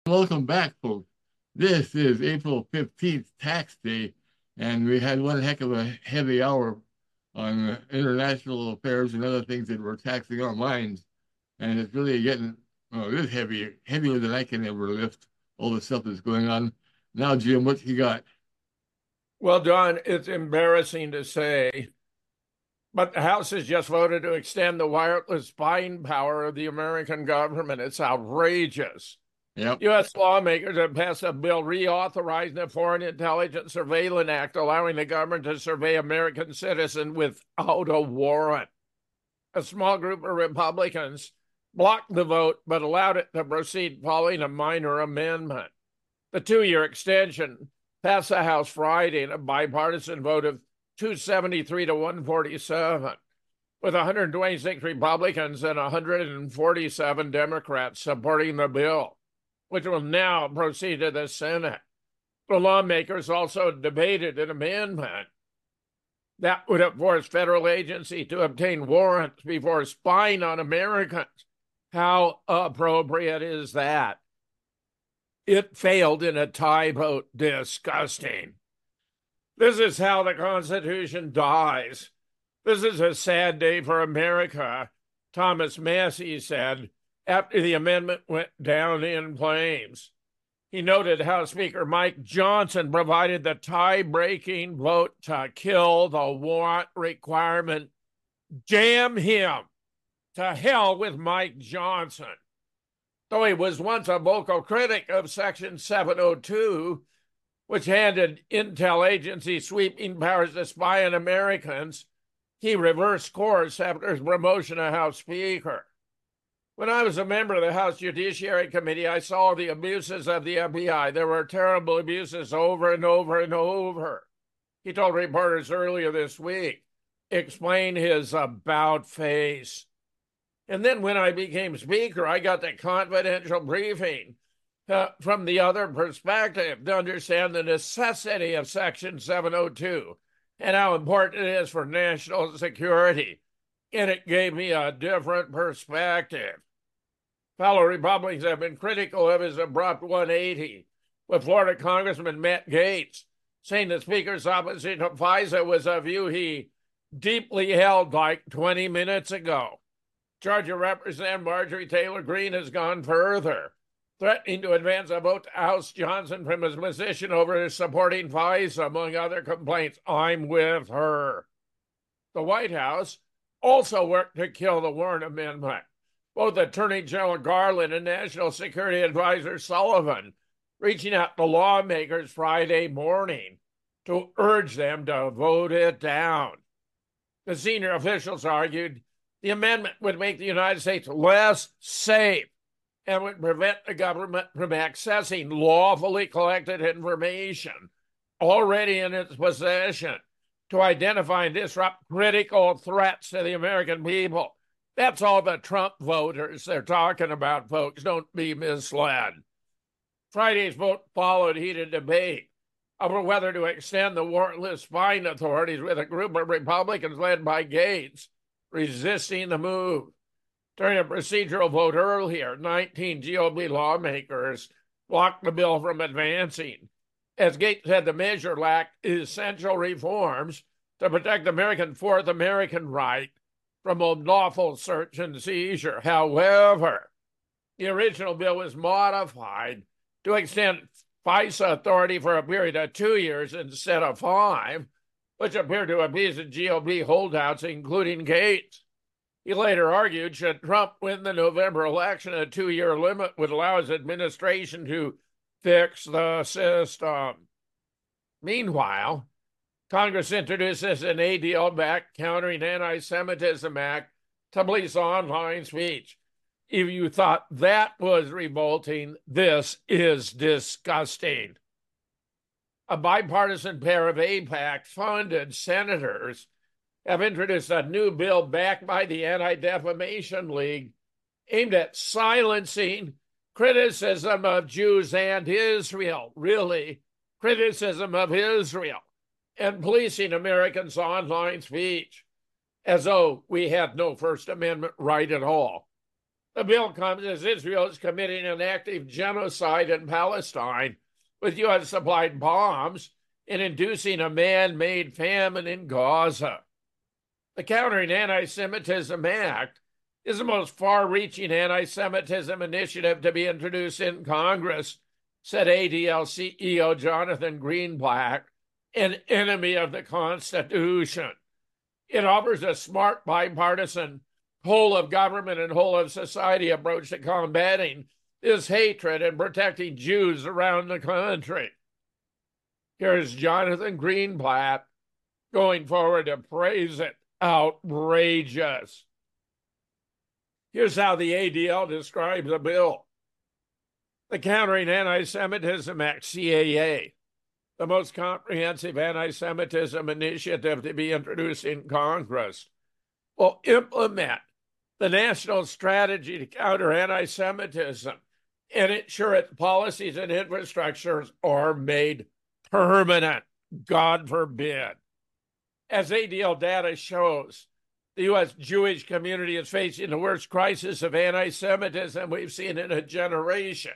Welcome back, folks. This is April 15th, tax day, and we had one heck of a heavy hour on international affairs and other things that were taxing our minds. And it's really getting, it is heavy, heavier than I can ever lift, all the stuff that's going on. Now, Jim, what you got? Well, Don, it's embarrassing to say, but the House has just voted to extend the wireless buying power of the American government. It's outrageous. Yep. U.S. lawmakers have passed a bill reauthorizing the Foreign Intelligence Surveillance Act, allowing the government to survey American citizens without a warrant. A small group of Republicans blocked the vote, but allowed it to proceed following a minor amendment. The 2 year extension passed the House Friday in a bipartisan vote of 273 to 147, with 126 Republicans and 147 Democrats supporting the bill, which will now proceed to the Senate. The lawmakers also debated an amendment that would have forced federal agencies to obtain warrants before spying on Americans. How appropriate is that? It failed in a tie vote. Disgusting. This is how the Constitution dies. This is a sad day for America, Thomas Massie said after the amendment went down in flames. He noted House Speaker Mike Johnson provided the tie-breaking vote to kill the warrant requirement. Damn him. To hell with Mike Johnson. Though he was once a vocal critic of Section 702, which handed intel agencies sweeping powers to spy on Americans, he reversed course after his promotion to House Speaker. When I was a member of the House Judiciary Committee, I saw the abuses of the FBI. There were terrible abuses over and over and over. He told reporters earlier this week, explain his about face. And then when I became Speaker, I got the confidential briefing from the other perspective to understand the necessity of Section 702 and how important it is for national security. And it gave me a different perspective. Fellow Republicans have been critical of his abrupt 180, with Florida Congressman Matt Gaetz saying the Speaker's opposition to FISA was a view he deeply held like 20 minutes ago. Georgia Representative Marjorie Taylor Greene has gone further, threatening to advance a vote to oust Johnson from his position over supporting FISA, among other complaints. I'm with her. The White House also worked to kill the Warren Amendment. Both Attorney General Garland and National Security Advisor Sullivan reaching out to lawmakers Friday morning to urge them to vote it down. The senior officials argued the amendment would make the United States less safe and would prevent the government from accessing lawfully collected information already in its possession to identify and disrupt critical threats to the American people. That's all the Trump voters they're talking about, folks. Don't be misled. Friday's vote followed heated debate over whether to extend the warrantless spying authorities, with a group of Republicans led by Gaetz resisting the move. During a procedural vote earlier, 19 GOP lawmakers blocked the bill from advancing, as Gaetz said the measure lacked essential reforms to protect American Fourth Amendment right from unlawful search and seizure. However, the original bill was modified to extend FISA authority for a period of 2 years instead of 5, which appeared to appease the GOP holdouts, including Gaetz. He later argued, should Trump win the November election, a 2-year limit would allow his administration to fix the system. Meanwhile, Congress introduces an ADL-backed Countering Anti-Semitism Act to police online speech. If you thought that was revolting, this is disgusting. A bipartisan pair of AIPAC-funded senators have introduced a new bill backed by the Anti-Defamation League aimed at silencing criticism of Jews and Israel, really, criticism of Israel, and policing Americans' online speech, as though we had no First Amendment right at all. The bill comes as Israel is committing an active genocide in Palestine with U.S. supplied bombs and inducing a man-made famine in Gaza. The Countering Anti-Semitism Act is the most far-reaching anti-Semitism initiative to be introduced in Congress, said ADL CEO Jonathan Greenblatt, an enemy of the Constitution. It offers a smart, bipartisan, whole of government and whole of society approach to combating this hatred and protecting Jews around the country. Here's Jonathan Greenblatt going forward to praise it. Outrageous. Here's how the ADL describes the bill. The Countering Anti-Semitism Act, CAA, the most comprehensive anti-Semitism initiative to be introduced in Congress, will implement the national strategy to counter anti-Semitism and ensure its policies and infrastructures are made permanent. God forbid. As ADL data shows, the U.S. Jewish community is facing the worst crisis of anti-Semitism we've seen in a generation.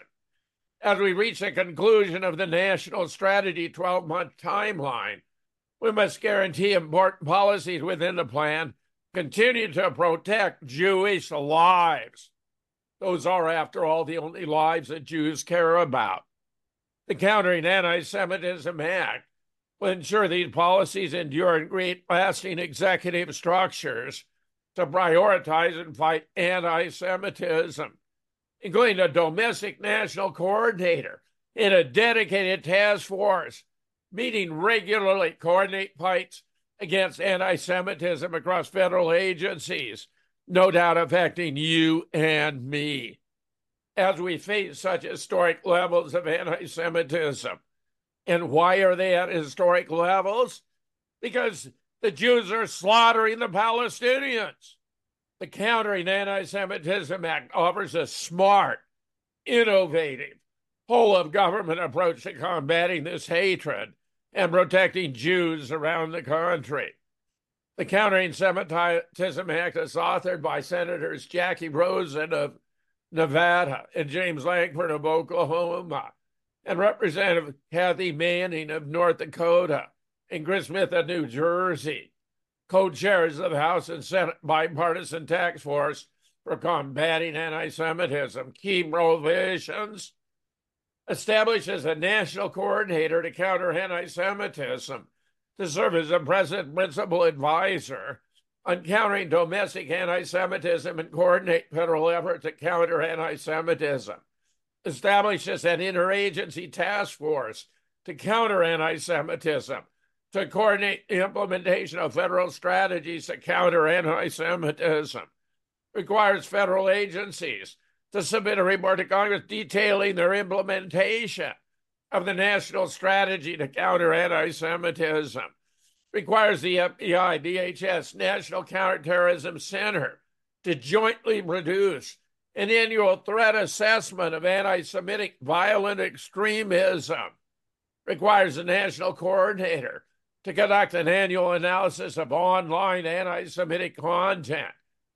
As we reach the conclusion of the national strategy 12-month timeline, we must guarantee important policies within the plan continue to protect Jewish lives. Those are, after all, the only lives that Jews care about. The Countering Anti-Semitism Act will ensure these policies endure and create lasting executive structures to prioritize and fight anti-Semitism, including a domestic national coordinator and a dedicated task force meeting regularly to coordinate fights against anti-Semitism across federal agencies, no doubt affecting you and me. As we face such historic levels of anti-Semitism. And why are they at historic levels? Because the Jews are slaughtering the Palestinians. The Countering Anti-Semitism Act offers a smart, innovative, whole-of-government approach to combating this hatred and protecting Jews around the country. The Countering Anti-Semitism Act is authored by Senators Jackie Rosen of Nevada and James Lankford of Oklahoma, and Representative Kathy Manning of North Dakota and Chris Smith of New Jersey, co-chairs of the House and Senate Bipartisan Task Force for Combating Anti-Semitism. Key provisions: establishes a national coordinator to counter anti-Semitism to serve as the president's principal advisor on countering domestic anti-Semitism and coordinate federal efforts to counter anti-Semitism. Establishes an interagency task force to counter anti-Semitism, to coordinate the implementation of federal strategies to counter anti-Semitism. Requires federal agencies to submit a report to Congress detailing their implementation of the national strategy to counter anti-Semitism. Requires the FBI, DHS, National Counterterrorism Center to jointly produce an annual threat assessment of anti-Semitic violent extremism. Requires a national coordinator to conduct an annual analysis of online anti-Semitic content,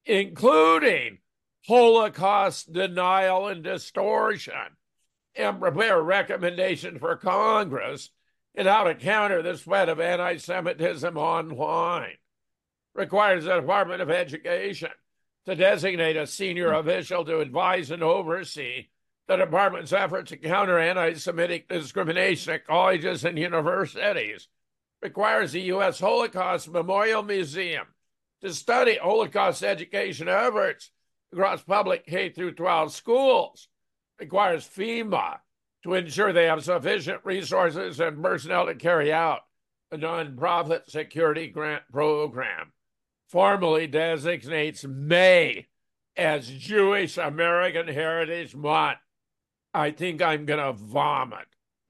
including Holocaust denial and distortion, and prepare recommendations for Congress in how to counter the spread of anti-Semitism online. Requires the Department of Education to designate a senior official to advise and oversee the department's efforts to counter anti-Semitic discrimination at colleges and universities. Requires the U.S. Holocaust Memorial Museum to study Holocaust education efforts across public K-12 schools. Requires FEMA to ensure they have sufficient resources and personnel to carry out a nonprofit security grant program. Formally designates May as Jewish American Heritage Month. I think I'm going to vomit.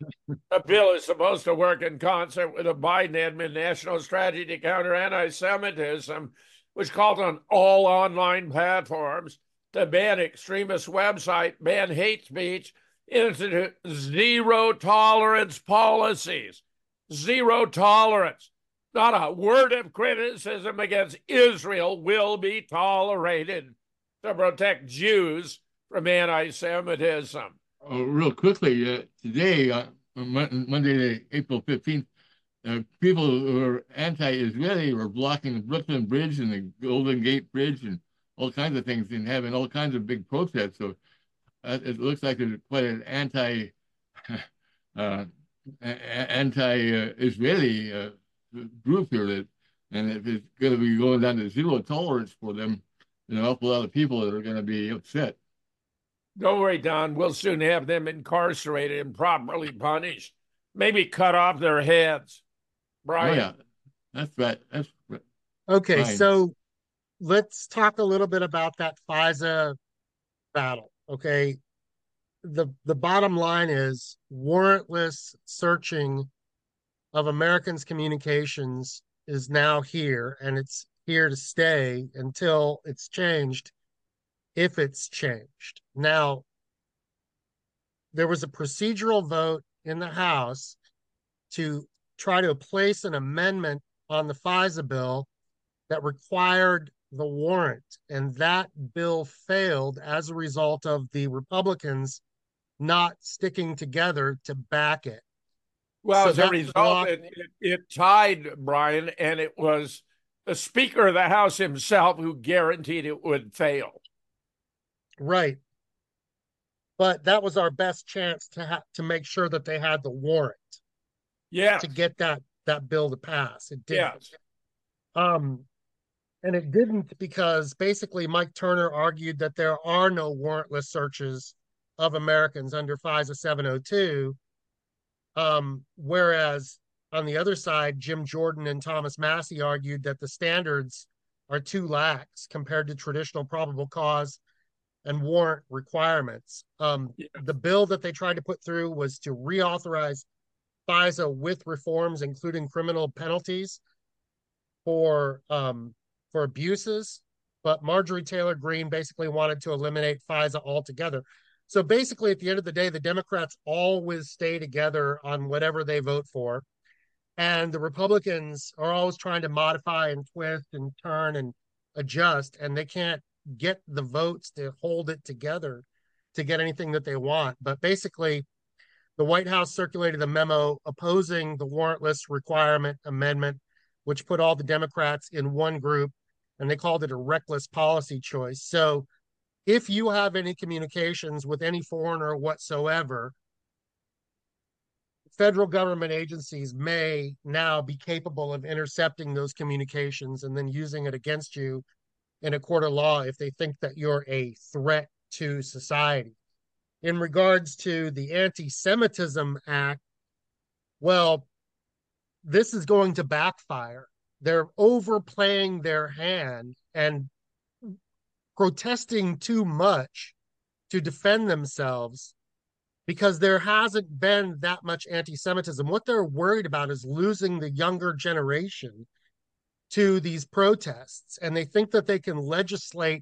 The bill is supposed to work in concert with the Biden admin national strategy to counter anti-Semitism, which called on all online platforms to ban extremist websites, ban hate speech, institute zero tolerance policies. Zero tolerance. Not a word of criticism against Israel will be tolerated. to protect Jews from anti-Semitism. Real quickly, today, Monday, April 15th, people who are anti-Israeli were blocking the Brooklyn Bridge and the Golden Gate Bridge and all kinds of things and having all kinds of big protests. So it looks like there's quite an uh, anti-Israeli group here that, and if it's going to be going down to zero tolerance for them, an awful lot of people that are going to be upset. Don't worry, Don. We'll soon have them incarcerated and properly punished. Maybe cut off their heads. Oh Brian. yeah, that's right. That's Okay, fine. so let's talk a little bit about that FISA battle. Okay, the bottom line is warrantless searching of Americans' communications is now here, and it's here to stay until it's changed, if it's changed. Now, there was a procedural vote in the House to try to place an amendment on the FISA bill that required the warrant, and that bill failed as a result of the Republicans not sticking together to back it. Well, So as a that result, blocked, it tied, Brian, and it was the Speaker of the House himself who guaranteed it would fail. right. But that was our best chance to make sure that they had the warrant Yes, to get that bill to pass. It didn't. yes. Um, and it didn't because basically Mike Turner argued that there are no warrantless searches of Americans under FISA 702. Whereas on the other side, Jim Jordan and Thomas Massie argued that the standards are too lax compared to traditional probable cause and warrant requirements. The bill that they tried to put through was to reauthorize FISA with reforms, including criminal penalties for abuses. But Marjorie Taylor Greene basically wanted to eliminate FISA altogether. So basically, at the end of the day, the Democrats always stay together on whatever they vote for. And the Republicans are always trying to modify and twist and turn and adjust, and they can't get the votes to hold it together to get anything that they want. But basically, the White House circulated a memo opposing the warrantless requirement amendment, which put all the Democrats in one group, and they called it a reckless policy choice. So if you have any communications with any foreigner whatsoever, federal government agencies may now be capable of intercepting those communications and then using it against you in a court of law if they think that you're a threat to society. In regards to the Anti-Semitism Act, well, this is going to backfire. They're overplaying their hand and protesting too much to defend themselves because there hasn't been that much anti-Semitism. What they're worried about is losing the younger generation to these protests, and they think that they can legislate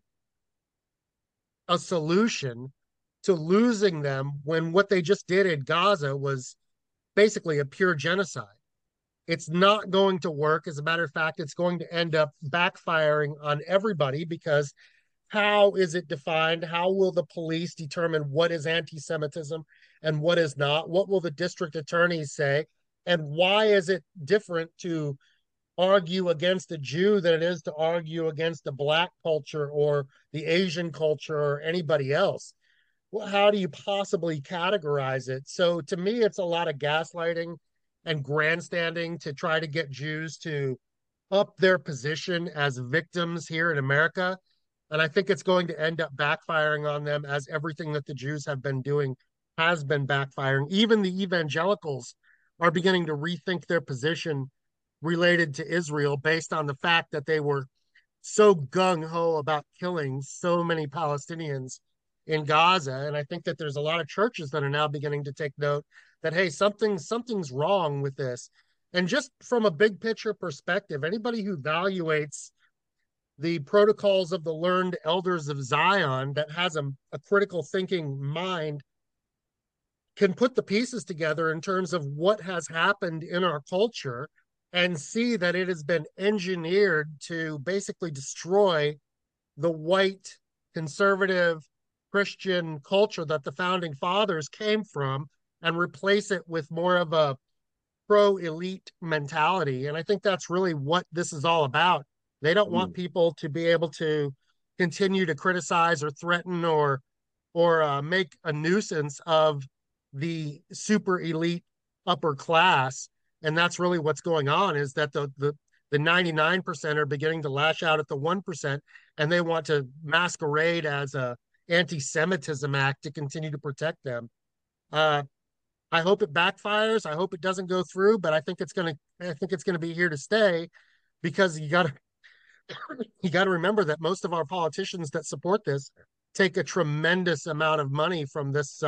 a solution to losing them when what they just did in Gaza was basically a pure genocide. It's not going to work. As a matter of fact, it's going to end up backfiring on everybody because how is it defined? How will the police determine what is anti-Semitism and what is not? What will the district attorneys say? And why is it different to argue against a Jew than it is to argue against the Black culture or the Asian culture or anybody else? Well, how do you possibly categorize it? So to me, it's a lot of gaslighting and grandstanding to try to get Jews to up their position as victims here in America. And I think it's going to end up backfiring on them, as everything that the Jews have been doing has been backfiring. Even the evangelicals are beginning to rethink their position related to Israel based on the fact that they were so gung-ho about killing so many Palestinians in Gaza. And I think that there's a lot of churches that are now beginning to take note that, hey, something's wrong with this. And just from a big picture perspective, anybody who evaluates the protocols of the learned elders of Zion that has a critical thinking mind can put the pieces together in terms of what has happened in our culture and see that it has been engineered to basically destroy the white conservative Christian culture that the founding fathers came from and replace it with more of a pro elite mentality. And I think that's really what this is all about. They don't want people to be able to continue to criticize or threaten or make a nuisance of the super elite upper class. And that's really what's going on, is that the 99% are beginning to lash out at the 1%, and they want to masquerade as a anti-Semitism act to continue to protect them. I hope it backfires. I hope it doesn't go through, but I think it's gonna be here to stay, because you gotta remember that most of our politicians that support this take a tremendous amount of money from this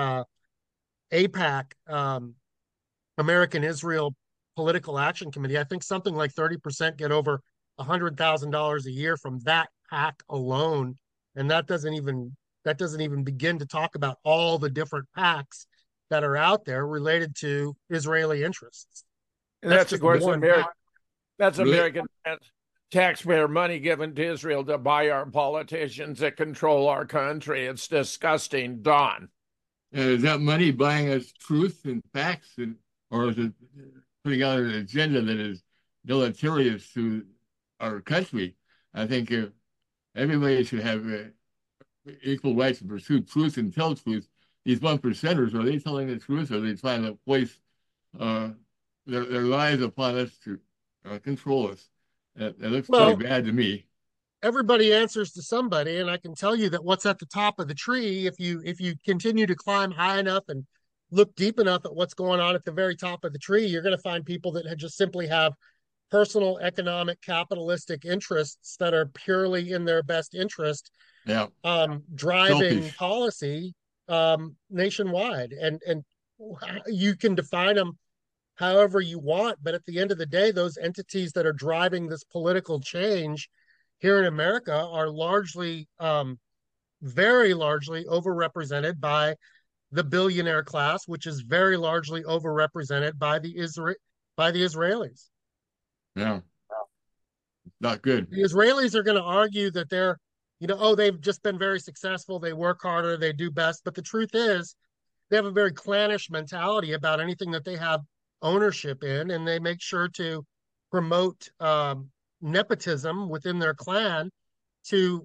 AIPAC, American Israel Political Action Committee. I think something like 30% get over $100,000 a year from that PAC alone, and that doesn't even begin to talk about all the different PACs that are out there related to Israeli interests. And that's of course American taxpayer money given to Israel to buy our politicians that control our country. It's disgusting, Don. Is that money buying us truth and facts, or is it putting out an agenda that is deleterious to our country? I think everybody should have equal rights to pursue truth and tell truth. These 1%ers, are they telling the truth? Or are they trying to place their lies upon us to control us? That looks pretty bad to me. Everybody answers to somebody, and I can tell you that what's at the top of the tree, if you continue to climb high enough and look deep enough at what's going on at the very top of the tree, you're going to find people that just simply have personal economic capitalistic interests that are purely in their best interest, driving selfish policy nationwide. And you can define them however you want, but at the end of the day, those entities that are driving this political change here in America are largely, very largely overrepresented by the billionaire class, which is very largely overrepresented by the Israelis. Yeah, not good. The Israelis are going to argue that they've just been very successful. They work harder, they do best. But the truth is, they have a very clannish mentality about anything that they have ownership in, and they make sure to promote nepotism within their clan to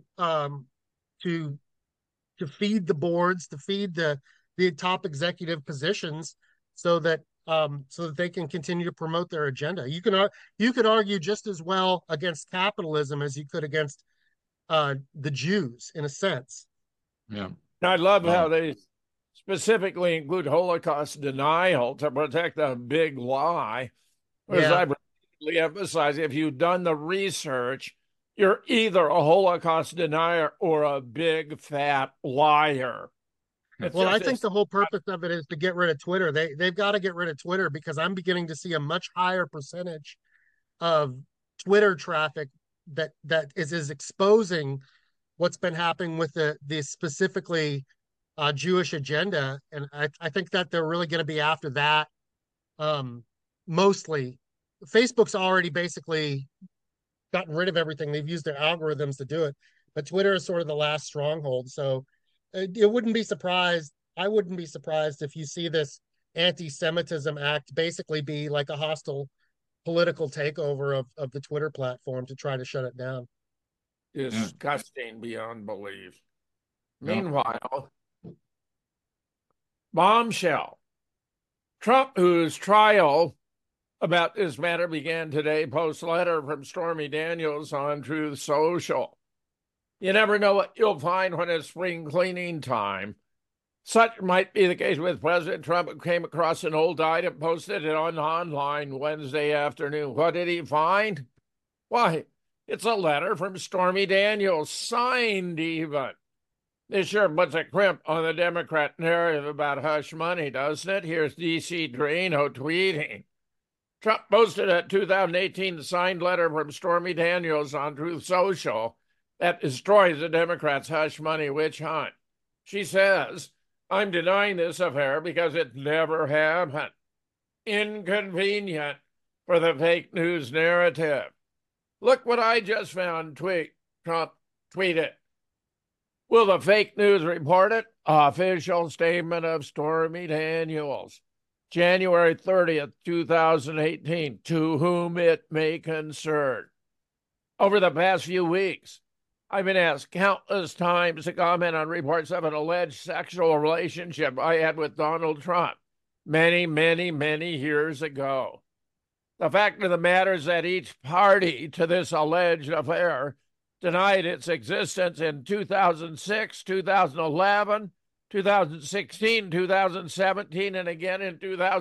feed the boards, to feed the top executive positions, so that they can continue to promote their agenda. You could argue just as well against capitalism as you could against the Jews, in a sense. Yeah, I love how they specifically include Holocaust denial to protect a big lie. As I repeatedly emphasize, if you've done the research, you're either a Holocaust denier or a big fat liar. I think the whole purpose of it is to get rid of Twitter. They've got to get rid of Twitter, because I'm beginning to see a much higher percentage of Twitter traffic that is exposing what's been happening with the specifically Jewish agenda, and I think that they're really going to be after that. Mostly, Facebook's already basically gotten rid of everything. They've used their algorithms to do it, but Twitter is sort of the last stronghold. So I wouldn't be surprised if you see this anti-Semitism act basically be like a hostile political takeover of the Twitter platform to try to shut it down. Disgusting beyond belief. Meanwhile, bombshell. Trump, whose trial about this matter began today, posts letter from Stormy Daniels on Truth Social. You never know what you'll find when it's spring cleaning time. Such might be the case with President Trump, who came across an old item, posted it online Wednesday afternoon. What did he find? Why, it's a letter from Stormy Daniels, signed even. This sure puts a crimp on the Democrat narrative about hush money, doesn't it? Here's D.C. Drano tweeting. Trump posted a 2018 signed letter from Stormy Daniels on Truth Social that destroys the Democrats' hush money witch hunt. She says, I'm denying this affair because it never happened. Inconvenient for the fake news narrative. Look what I just found, Trump tweeted. Will the fake news report it? Official statement of Stormy Daniels, January 30th, 2018, to whom it may concern. Over the past few weeks, I've been asked countless times to comment on reports of an alleged sexual relationship I had with Donald Trump many, many, many years ago. The fact of the matter is that each party to this alleged affair denied its existence in 2006, 2011, 2016, 2017, and again in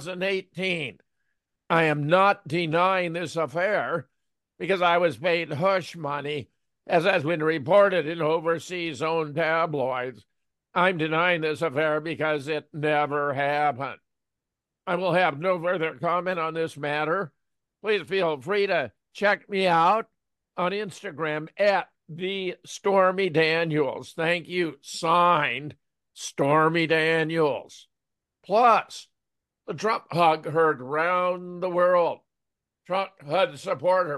2018. I am not denying this affair because I was paid hush money, as has been reported in overseas-owned tabloids. I'm denying this affair because it never happened. I will have no further comment on this matter. Please feel free to check me out on Instagram at the Stormy Daniels. Thank you. Signed, Stormy Daniels. Plus, the Trump hug heard round the world. Trump HUD supporter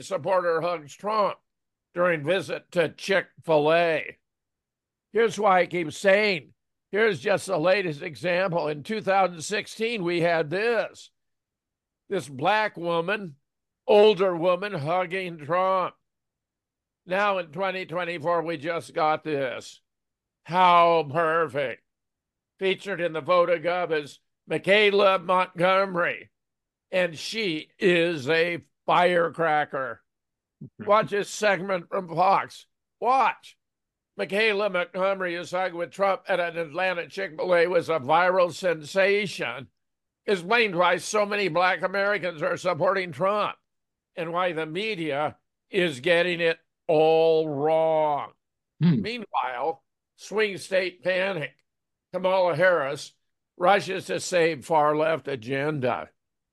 hugs Trump during visit to Chick-fil-A. Here's why I keep saying, here's just the latest example. In 2016, we had this black woman, older woman hugging Trump. Now in 2024, we just got this. How perfect. Featured in the PhotoGov is Michaela Montgomery, and she is a firecracker. Watch this segment from Fox. Watch. Michaela Montgomery's hug with Trump at an Atlanta Chick-fil-A was a viral sensation. Explained why so many Black Americans are supporting Trump and why the media is getting it all wrong. Meanwhile, swing state panic. Kamala Harris rushes to save far-left agenda.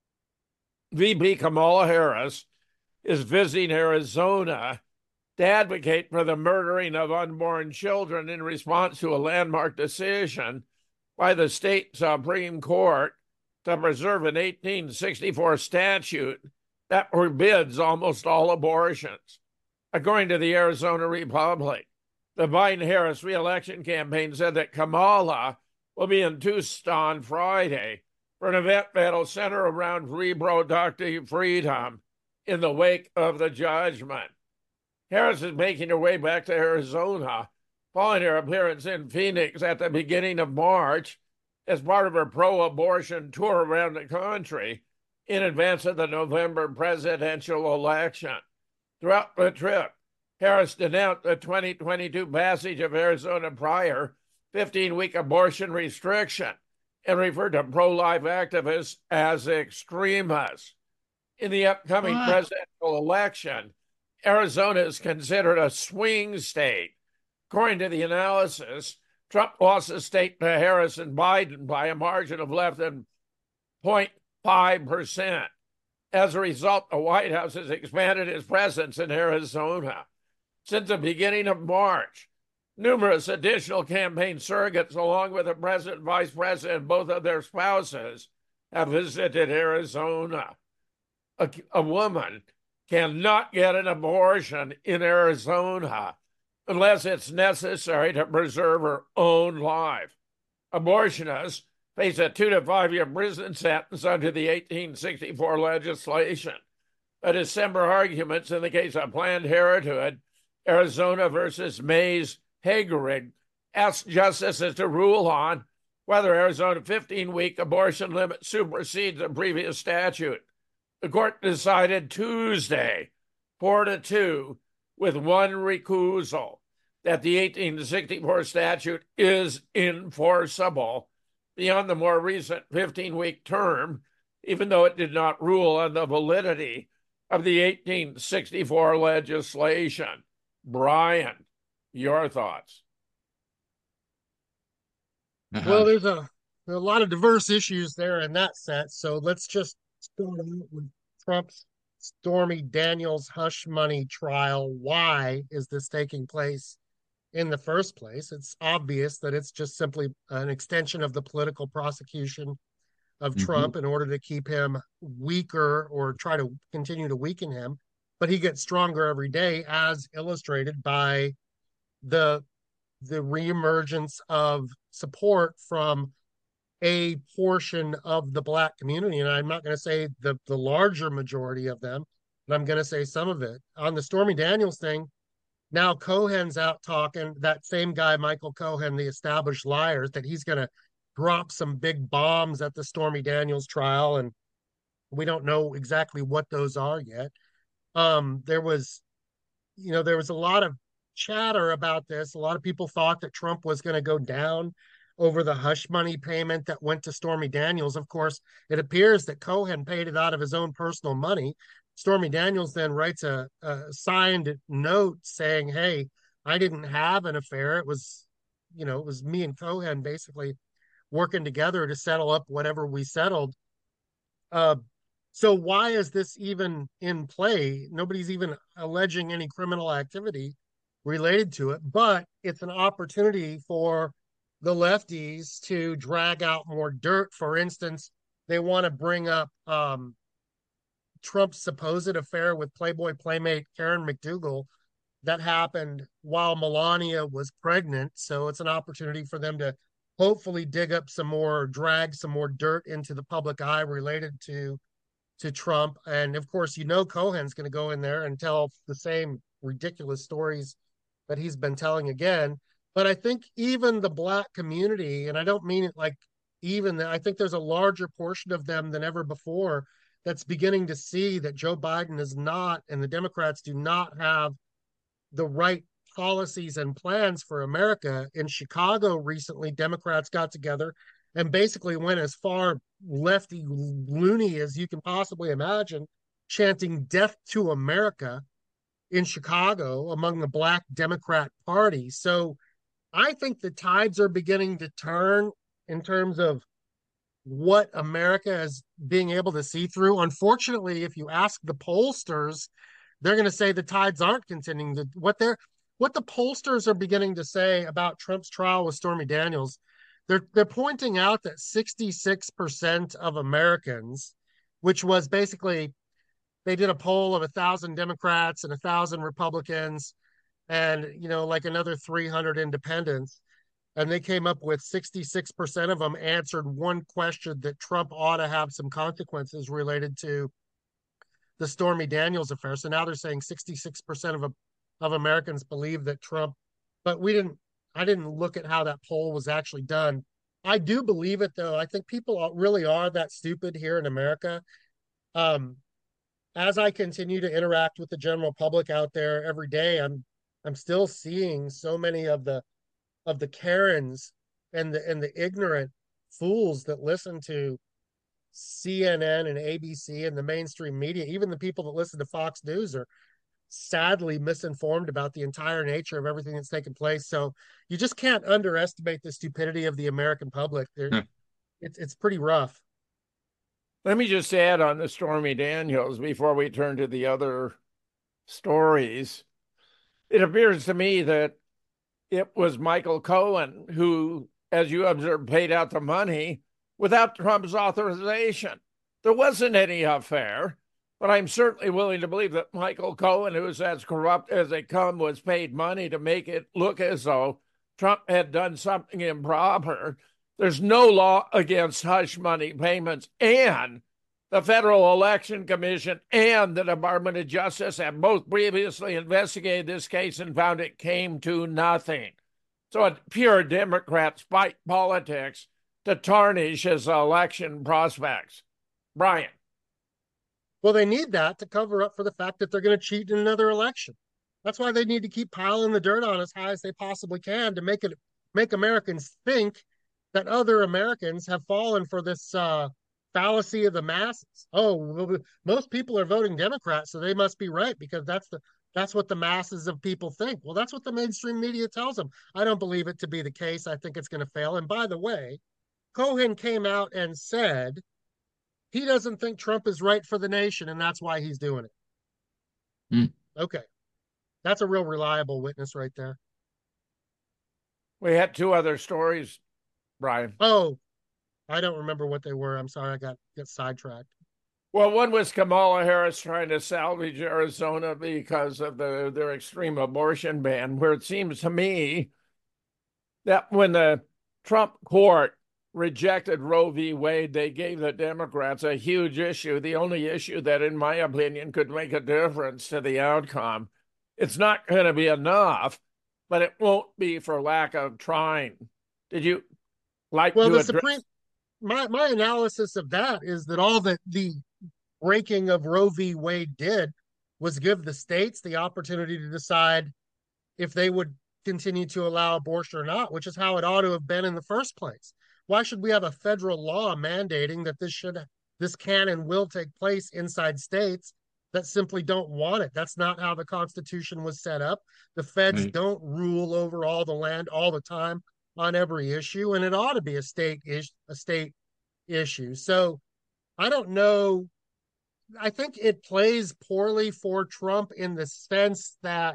VP Kamala Harris is visiting Arizona to advocate for the murdering of unborn children in response to a landmark decision by the state Supreme Court to preserve an 1864 statute that forbids almost all abortions. According to the Arizona Republic, the Biden-Harris re-election campaign said that Kamala will be in Tucson on Friday for an event that'll center around reproductive freedom in the wake of the judgment. Harris is making her way back to Arizona following her appearance in Phoenix at the beginning of March as part of her pro-abortion tour around the country in advance of the November presidential election. Throughout the trip, Harris denounced the 2022 passage of Arizona prior 15-week abortion restriction and referred to pro-life activists as extremists. In the upcoming presidential election, Arizona is considered a swing state. According to the analysis, Trump lost the state to Harris and Biden by a margin of less than 0.5%. As a result, the White House has expanded its presence in Arizona. Since the beginning of March, numerous additional campaign surrogates, along with the president and vice president and both of their spouses, have visited Arizona. A woman cannot get an abortion in Arizona unless it's necessary to preserve her own life. Abortionists face a 2 to 5 year prison sentence under the 1864 legislation. The December arguments in the case of Planned Parenthood, Arizona versus Mays Hagerich, asked justices to rule on whether Arizona's 15-week abortion limit supersedes the previous statute. The court decided Tuesday, 4-2, with one recusal, that the 1864 statute is enforceable beyond the more recent 15-week term, even though it did not rule on the validity of the 1864 legislation. Brian, your thoughts? Well, there's a lot of diverse issues there in that sense. So let's just start out with Trump's Stormy Daniels hush money trial. Why is this taking place in the first place? It's obvious that it's just simply an extension of the political prosecution of Trump in order to keep him weaker or try to continue to weaken him. But he gets stronger every day, as illustrated by the the reemergence of support from a portion of the Black community. And I'm not going to say the larger majority of them, but I'm going to say some of it. On the Stormy Daniels thing, now Cohen's out talking, that same guy, Michael Cohen, the established liars, that he's going to drop some big bombs at the Stormy Daniels trial. And we don't know exactly what those are yet. There was, there was a lot of chatter about this. A lot of people thought that Trump was going to go down over the hush money payment that went to Stormy Daniels. Of course, it appears that Cohen paid it out of his own personal money. Stormy Daniels then writes a signed note saying, "Hey, I didn't have an affair. It was, it was me and Cohen basically working together to settle up whatever we settled." Uh, so why is this even in play? Nobody's even alleging any criminal activity related to it, but it's an opportunity for the lefties to drag out more dirt. For instance, they want to bring up Trump's supposed affair with Playboy playmate Karen McDougal that happened while Melania was pregnant. So it's an opportunity for them to hopefully dig up some more, drag some more dirt into the public eye related to Trump. And of course, Cohen's going to go in there and tell the same ridiculous stories that he's been telling again. But I think even the Black community, and I don't mean it like even, I think there's a larger portion of them than ever before that's beginning to see that Joe Biden is not, and the Democrats do not have the right policies and plans for America. In Chicago recently, Democrats got together and basically went as far lefty loony as you can possibly imagine, chanting "Death to America" in Chicago among the Black Democrat Party. So I think the tides are beginning to turn in terms of what America is being able to see through. Unfortunately, if you ask the pollsters, they're going to say the tides aren't continuing to what the pollsters are beginning to say about Trump's trial with Stormy Daniels. They're pointing out that 66% of Americans, which was basically they did a poll of 1,000 Democrats and 1,000 Republicans, and like another 300 independents, and they came up with 66% of them answered one question that Trump ought to have some consequences related to the Stormy Daniels affair. So now they're saying 66% of Americans believe that Trump, but I didn't look at how that poll was actually done. I do believe it though. I think people really are that stupid here in America. As I continue to interact with the general public out there every day, I'm still seeing so many of the Karens and the ignorant fools that listen to CNN and ABC and the mainstream media. Even the people that listen to Fox News are sadly misinformed about the entire nature of everything that's taken place. So you just can't underestimate the stupidity of the American public. It's pretty rough. Let me just add on the Stormy Daniels before we turn to the other stories. It appears to me that it was Michael Cohen who, as you observed, paid out the money without Trump's authorization. There wasn't any affair, but I'm certainly willing to believe that Michael Cohen, who is as corrupt as they come, was paid money to make it look as though Trump had done something improper. There's no law against hush money payments, and the Federal Election Commission and the Department of Justice have both previously investigated this case and found it came to nothing. So it's pure Democrats fight politics to tarnish his election prospects. Brian. Well, they need that to cover up for the fact that they're going to cheat in another election. That's why they need to keep piling the dirt on as high as they possibly can to make Americans think that other Americans have fallen for this fallacy of the masses. Oh, most people are voting Democrat, so they must be right because that's what the masses of people think. Well, that's what the mainstream media tells them. I don't believe it to be the case. I think it's going to fail. And by the way, Cohen came out and said he doesn't think Trump is right for the nation, and that's why he's doing it. Okay. That's a real reliable witness right there. We had two other stories, Brian. Oh, I don't remember what they were. I'm sorry, I got sidetracked. Well, one was Kamala Harris trying to salvage Arizona because of their extreme abortion ban, where it seems to me that when the Trump court rejected Roe v. Wade, they gave the Democrats a huge issue, the only issue that, in my opinion, could make a difference to the outcome. It's not going to be enough, but it won't be for lack of trying. Did you like Well, to the address? Supreme, my analysis of that is that all that the breaking of Roe v. Wade did was give the states the opportunity to decide if they would continue to allow abortion or not, which is how it ought to have been in the first place. Why should we have a federal law mandating that this can and will take place inside states that simply don't want it? That's not how the Constitution was set up. The feds Right. don't rule over all the land all the time on every issue, and it ought to be a state issue. So I don't know. I think it plays poorly for Trump in the sense that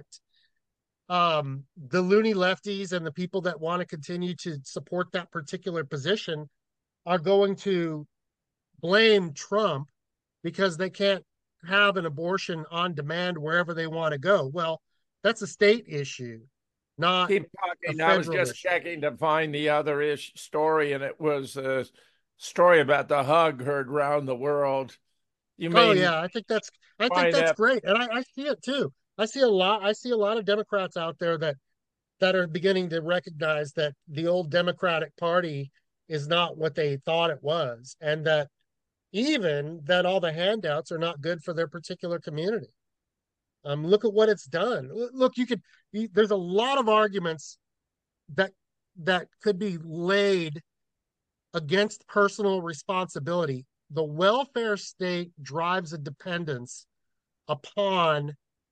the loony lefties and the people that want to continue to support that particular position are going to blame Trump because they can't have an abortion on demand wherever they want to go. Well, that's a state issue, not Keep a talking. I was federal just issue. checking to find the other story, and it was a story about the hug heard around the world. You Oh may yeah, I think find that's that. great, and I see it too. I see a lot of Democrats out there that are beginning to recognize that the old Democratic Party is not what they thought it was, and that even that all the handouts are not good for their particular community. Look at what it's done. Look, there's a lot of arguments that that could be laid against personal responsibility. The welfare state drives a dependence upon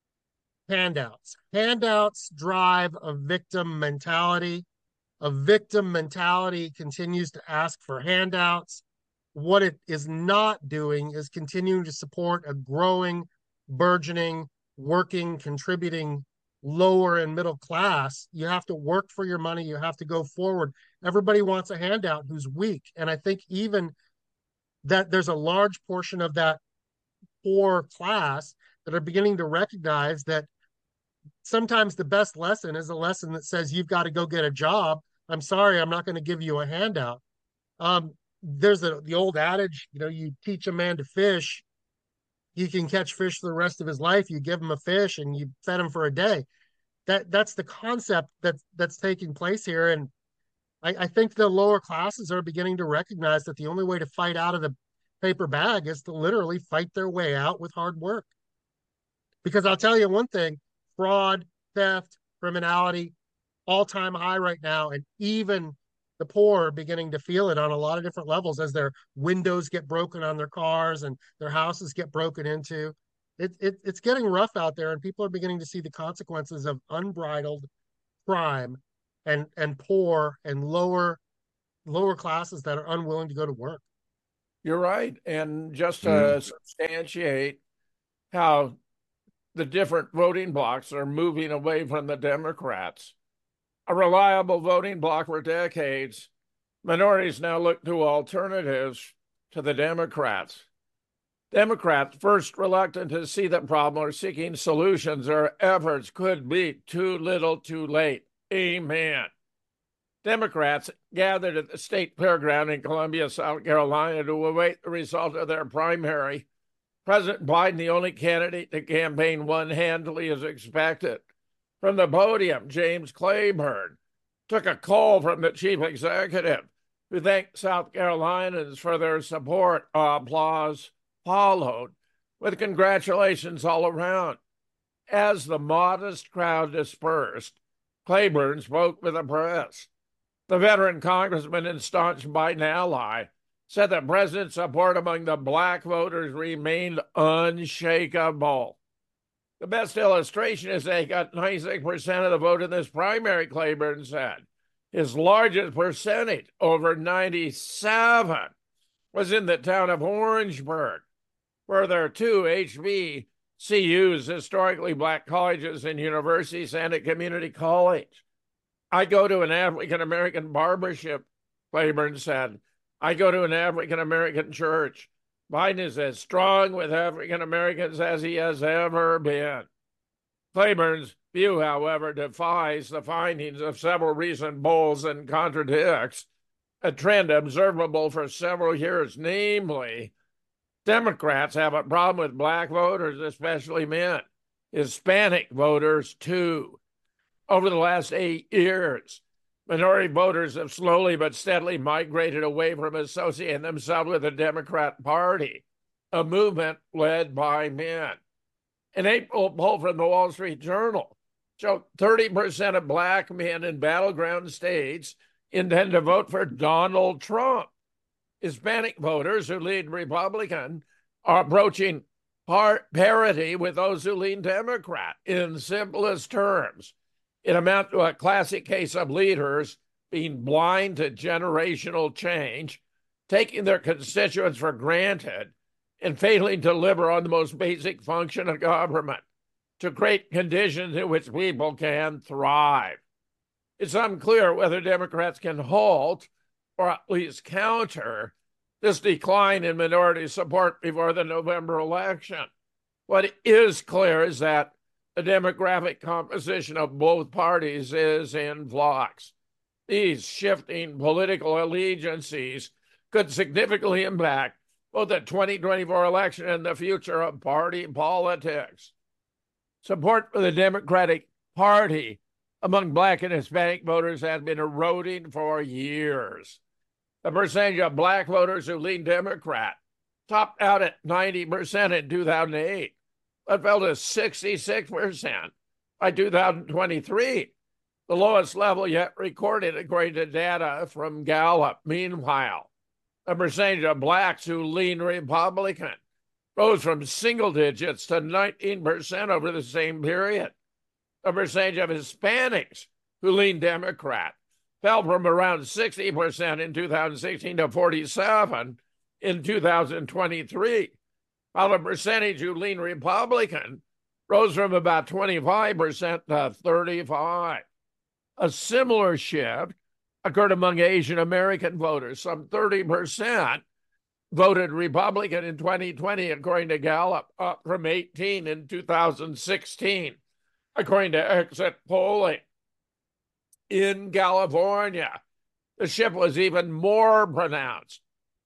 handouts. Handouts drive a victim mentality. A victim mentality continues to ask for handouts. What it is not doing is continuing to support a growing, burgeoning, working, contributing lower and middle class. You have to work for your money. You have to go forward. Everybody wants a handout who's weak. And I think even that there's a large portion of that poor class that are beginning to recognize that sometimes the best lesson is a lesson that says you've got to go get a job. I'm sorry, I'm not going to give you a handout. There's the old adage, you teach a man to fish, he can catch fish for the rest of his life. You give him a fish and you fed him for a day. That's the concept that's taking place here. And I think the lower classes are beginning to recognize that the only way to fight out of the paper bag is to literally fight their way out with hard work. Because I'll tell you one thing, fraud, theft, criminality, all-time high right now, and even the poor are beginning to feel it on a lot of different levels as their windows get broken on their cars and their houses get broken into. It's getting rough out there, and people are beginning to see the consequences of unbridled crime and poor and lower classes that are unwilling to go to work. You're right. And just Yeah. to substantiate how the different voting blocs are moving away from the Democrats, a reliable voting bloc for decades, minorities now look to alternatives to the Democrats. Democrats, first reluctant to see the problem or seeking solutions, their efforts could be too little too late. Amen. Democrats gathered at the state fairground in Columbia, South Carolina to await the result of their primary. President Biden, the only candidate to campaign one handily as expected. From the podium, James Clyburn took a call from the chief executive, who thanked South Carolinians for their support. Applause followed, with congratulations all around. As the modest crowd dispersed, Clyburn spoke with the press. The veteran congressman and staunch Biden ally said that president's support among the black voters remained unshakable. The best illustration is they got 96% of the vote in this primary, Clyburn said. His largest percentage, over 97, was in the town of Orangeburg, where there are two HBCUs, historically black colleges and universities, and a community college. I go to an African American barbershop, Clyburn said. I go to an African American church. Biden is as strong with African Americans as he has ever been. Clyburn's view, however, defies the findings of several recent polls and contradicts a trend observable for several years, namely, Democrats have a problem with black voters, especially men, Hispanic voters too. Over the last 8 years, minority voters have slowly but steadily migrated away from associating themselves with the Democrat Party, a movement led by men. An April poll from the Wall Street Journal showed 30% of black men in battleground states intend to vote for Donald Trump. Hispanic voters who lean Republican are approaching parity with those who lean Democrat. In simplest terms, it amounts to a classic case of leaders being blind to generational change, taking their constituents for granted, and failing to deliver on the most basic function of government, to create conditions in which people can thrive. It's unclear whether Democrats can halt or at least counter this decline in minority support before the November election. What is clear is that the demographic composition of both parties is in flux. These shifting political allegiances could significantly impact both the 2024 election and the future of party politics. Support for the Democratic Party among black and Hispanic voters has been eroding for years. The percentage of black voters who lean Democrat topped out at 90% in 2008, but fell to 66% by 2023, the lowest level yet recorded according to data from Gallup. Meanwhile, the percentage of blacks who lean Republican rose from single digits to 19% over the same period. The percentage of Hispanics who lean Democrat fell from around 60% in 2016 to 47% in 2023, while the percentage who lean Republican rose from about 25% to 35%. A similar shift occurred among Asian American voters. Some 30% voted Republican in 2020, according to Gallup, up from 18% in 2016, according to exit polling. In California, the shift was even more pronounced.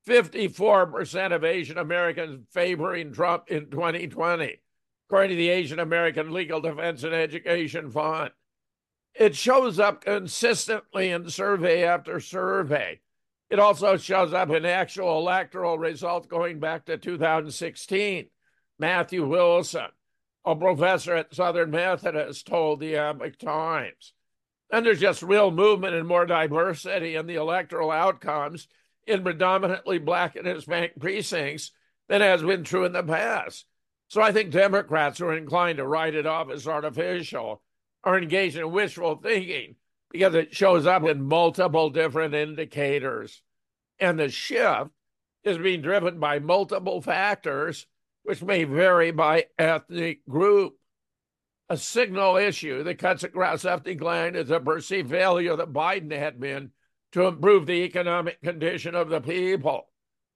54% of Asian Americans favoring Trump in 2020, according to the Asian American Legal Defense and Education Fund. It shows up consistently in survey after survey. It also shows up in actual electoral results going back to 2016. Matthew Wilson, a professor at Southern Methodist, told the Epoch Times. And there's just real movement and more diversity in the electoral outcomes in predominantly black and Hispanic precincts than has been true in the past. So I think Democrats who are inclined to write it off as artificial are engaged in wishful thinking because it shows up in multiple different indicators. And the shift is being driven by multiple factors, which may vary by ethnic group. A signal issue that cuts across ethnic line is a perceived failure that Biden had been to improve the economic condition of the people.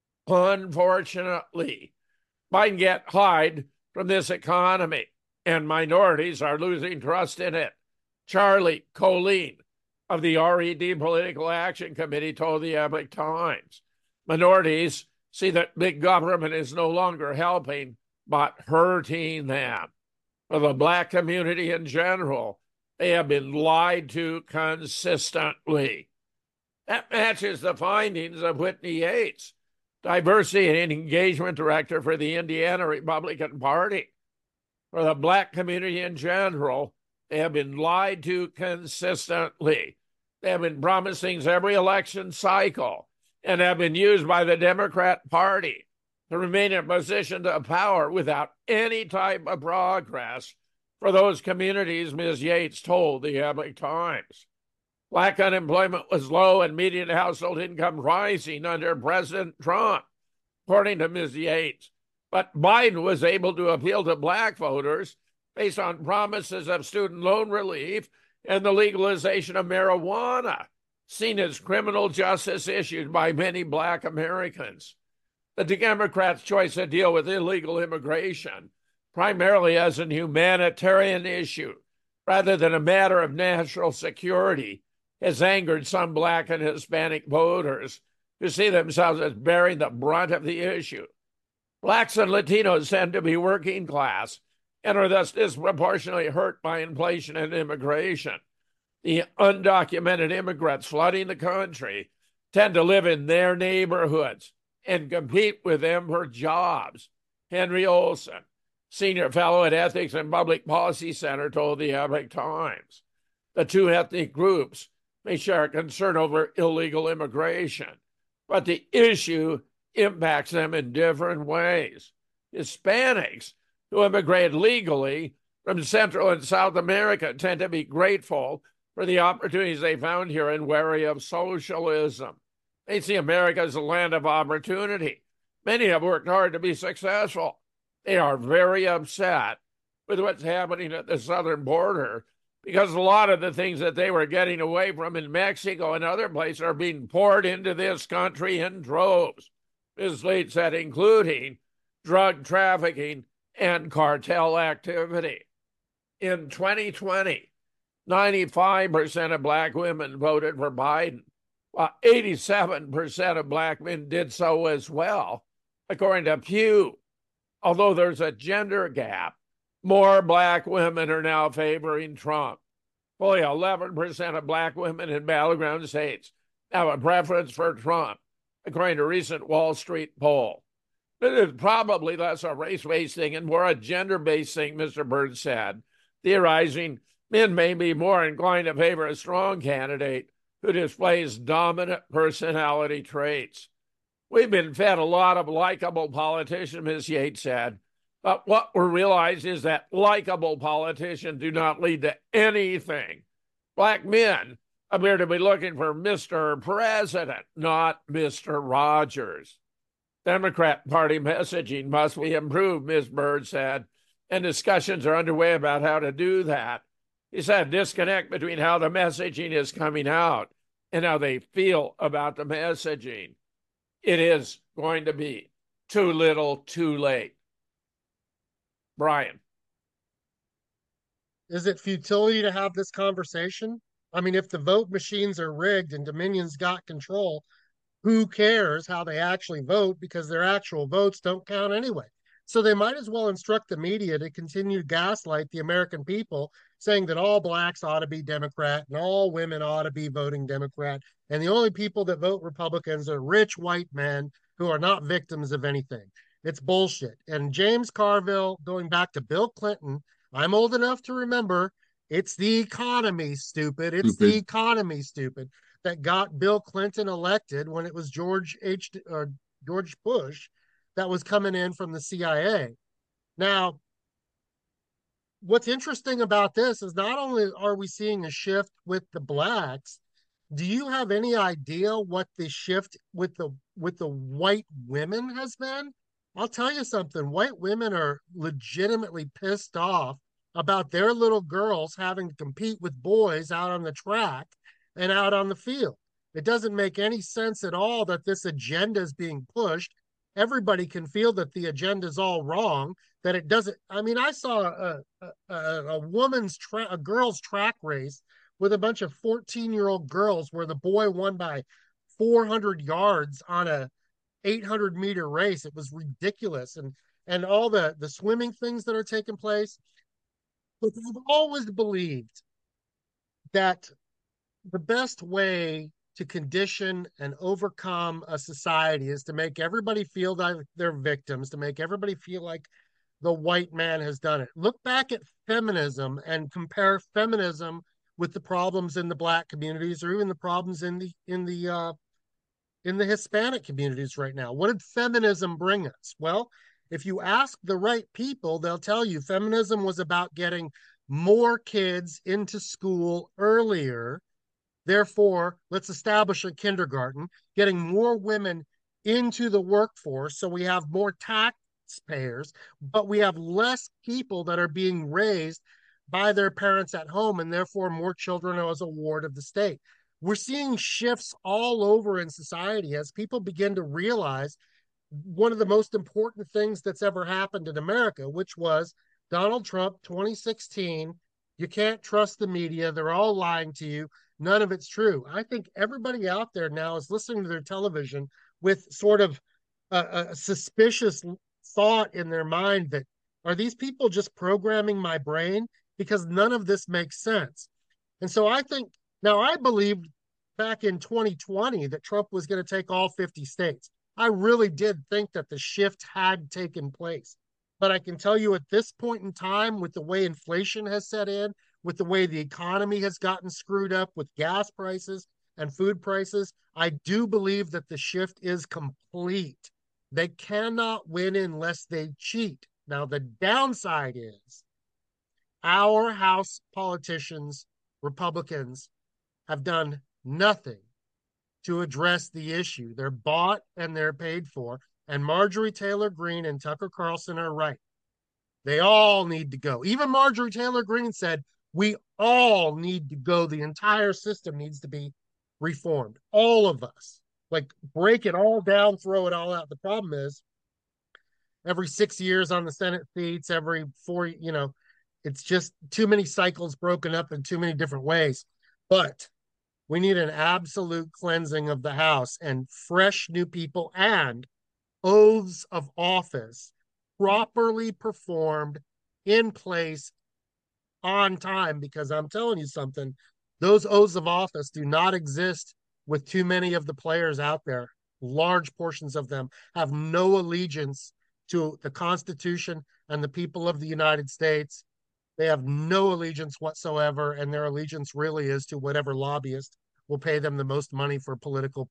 Unfortunately, Biden can't hide from this economy, and minorities are losing trust in it. Charlie Colleen of the RED Political Action Committee told the Epoch Times, minorities see that big government is no longer helping, but hurting them. For the black community in general, they have been lied to consistently. That matches the findings of Whitney Yates, Diversity and Engagement Director for the Indiana Republican Party. For the black community in general, they have been lied to consistently. They have been promised things every election cycle and have been used by the Democrat Party to remain in a position of power without any type of progress for those communities, Ms. Yates told the Epoch Times. Black unemployment was low and median household income rising under President Trump, according to Ms. Yates. But Biden was able to appeal to black voters based on promises of student loan relief and the legalization of marijuana, seen as criminal justice issues by many black Americans. The Democrats' choice to deal with illegal immigration primarily as a humanitarian issue rather than a matter of national security has angered some Black and Hispanic voters who see themselves as bearing the brunt of the issue. Blacks and Latinos tend to be working class and are thus disproportionately hurt by inflation and immigration. The undocumented immigrants flooding the country tend to live in their neighborhoods and compete with them for jobs. Henry Olson, senior fellow at Ethics and Public Policy Center, told the Epoch Times. The two ethnic groups may share a concern over illegal immigration, but the issue impacts them in different ways. Hispanics who immigrate legally from Central and South America tend to be grateful for the opportunities they found here and wary of socialism. They see America as a land of opportunity. Many have worked hard to be successful. They are very upset with what's happening at the southern border because a lot of the things that they were getting away from in Mexico and other places are being poured into this country in droves. Ms. Leite said, including drug trafficking and cartel activity. In 2020, 95% of Black women voted for Biden, while 87% of Black men did so as well, according to Pew. Although there's a gender gap, more Black women are now favoring Trump. Fully 11% of Black women in battleground states have a preference for Trump, according to a recent Wall Street poll. It is probably less a race-based thing and more a gender-based thing, Mr. Byrd said, theorizing men may be more inclined to favor a strong candidate who displays dominant personality traits. We've been fed a lot of likable politicians, Ms. Yates said, but what we realize is that likable politicians do not lead to anything. Black men appear to be looking for Mr. President, not Mr. Rogers. Democrat Party messaging must be improved, Ms. Byrd said, and discussions are underway about how to do that. He said disconnect between how the messaging is coming out and how they feel about the messaging. It is going to be too little, too late. Brian. Is it futility to have this conversation? I mean, if the vote machines are rigged and Dominion's got control, who cares how they actually vote because their actual votes don't count anyway? So they might as well instruct the media to continue to gaslight the American people, saying that all Blacks ought to be Democrat and all women ought to be voting Democrat. And the only people that vote Republicans are rich white men who are not victims of anything. It's bullshit. And James Carville, going back to Bill Clinton, I'm old enough to remember it's the economy, stupid. It's the economy, stupid, that got Bill Clinton elected when it was George Bush that was coming in from the CIA. Now, what's interesting about this is not only are we seeing a shift with the Blacks, do you have any idea what the shift with the white women has been? I'll tell you something. White women are legitimately pissed off about their little girls having to compete with boys out on the track and out on the field. It doesn't make any sense at all that this agenda is being pushed. Everybody can feel that the agenda is all wrong, that it doesn't. I mean, I saw a girls' track race with a bunch of 14-year-old girls where the boy won by 400 yards on a 800-meter race. It was ridiculous. And all the swimming things that are taking place. But I've always believed that the best way to condition and overcome a society is to make everybody feel like they're victims, to make everybody feel like the white man has done it. Look back at feminism and compare feminism with the problems in the Black communities or even the problems in the Hispanic communities right now. What did feminism bring us? Well, if you ask the right people, they'll tell you feminism was about getting more kids into school earlier. Therefore, let's establish a kindergarten, getting more women into the workforce so we have more taxpayers, but we have less people that are being raised by their parents at home, and therefore more children as a ward of the state. We're seeing shifts all over in society as people begin to realize one of the most important things that's ever happened in America, which was Donald Trump, 2016, You can't trust the media. They're all lying to you. None of it's true. I think everybody out there now is listening to their television with sort of a suspicious thought in their mind that, are these people just programming my brain? Because none of this makes sense. And so I think, now I believed back in 2020 that Trump was going to take all 50 states. I really did think that the shift had taken place. But I can tell you at this point in time, with the way inflation has set in, with the way the economy has gotten screwed up with gas prices and food prices, I do believe that the shift is complete. They cannot win unless they cheat. Now, the downside is our House politicians, Republicans, have done nothing to address the issue. They're bought and they're paid for. And Marjorie Taylor Greene and Tucker Carlson are right. They all need to go. Even Marjorie Taylor Greene said, we all need to go. The entire system needs to be reformed. All of us. Like, break it all down, throw it all out. The problem is, every 6 years on the Senate seats, every 4, it's just too many cycles broken up in too many different ways. But we need an absolute cleansing of the House and fresh new people and oaths of office properly performed, in place, on time. Because I'm telling you something, those oaths of office do not exist with too many of the players out there. Large portions of them have no allegiance to the Constitution and the people of the United States. They have no allegiance whatsoever, and their allegiance really is to whatever lobbyist will pay them the most money for political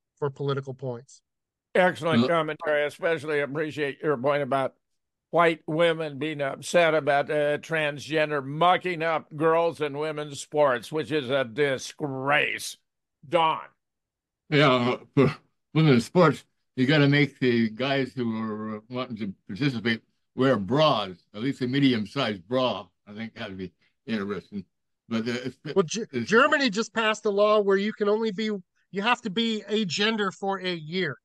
points. Excellent commentary. I especially appreciate your point about white women being upset about transgender mucking up girls and women's sports, which is a disgrace. Don. Yeah, for women's sports, you got to make the guys who are wanting to participate wear bras, at least a medium-sized bra. I think that would be interesting. But Germany just passed a law where you have to be a gender for a year.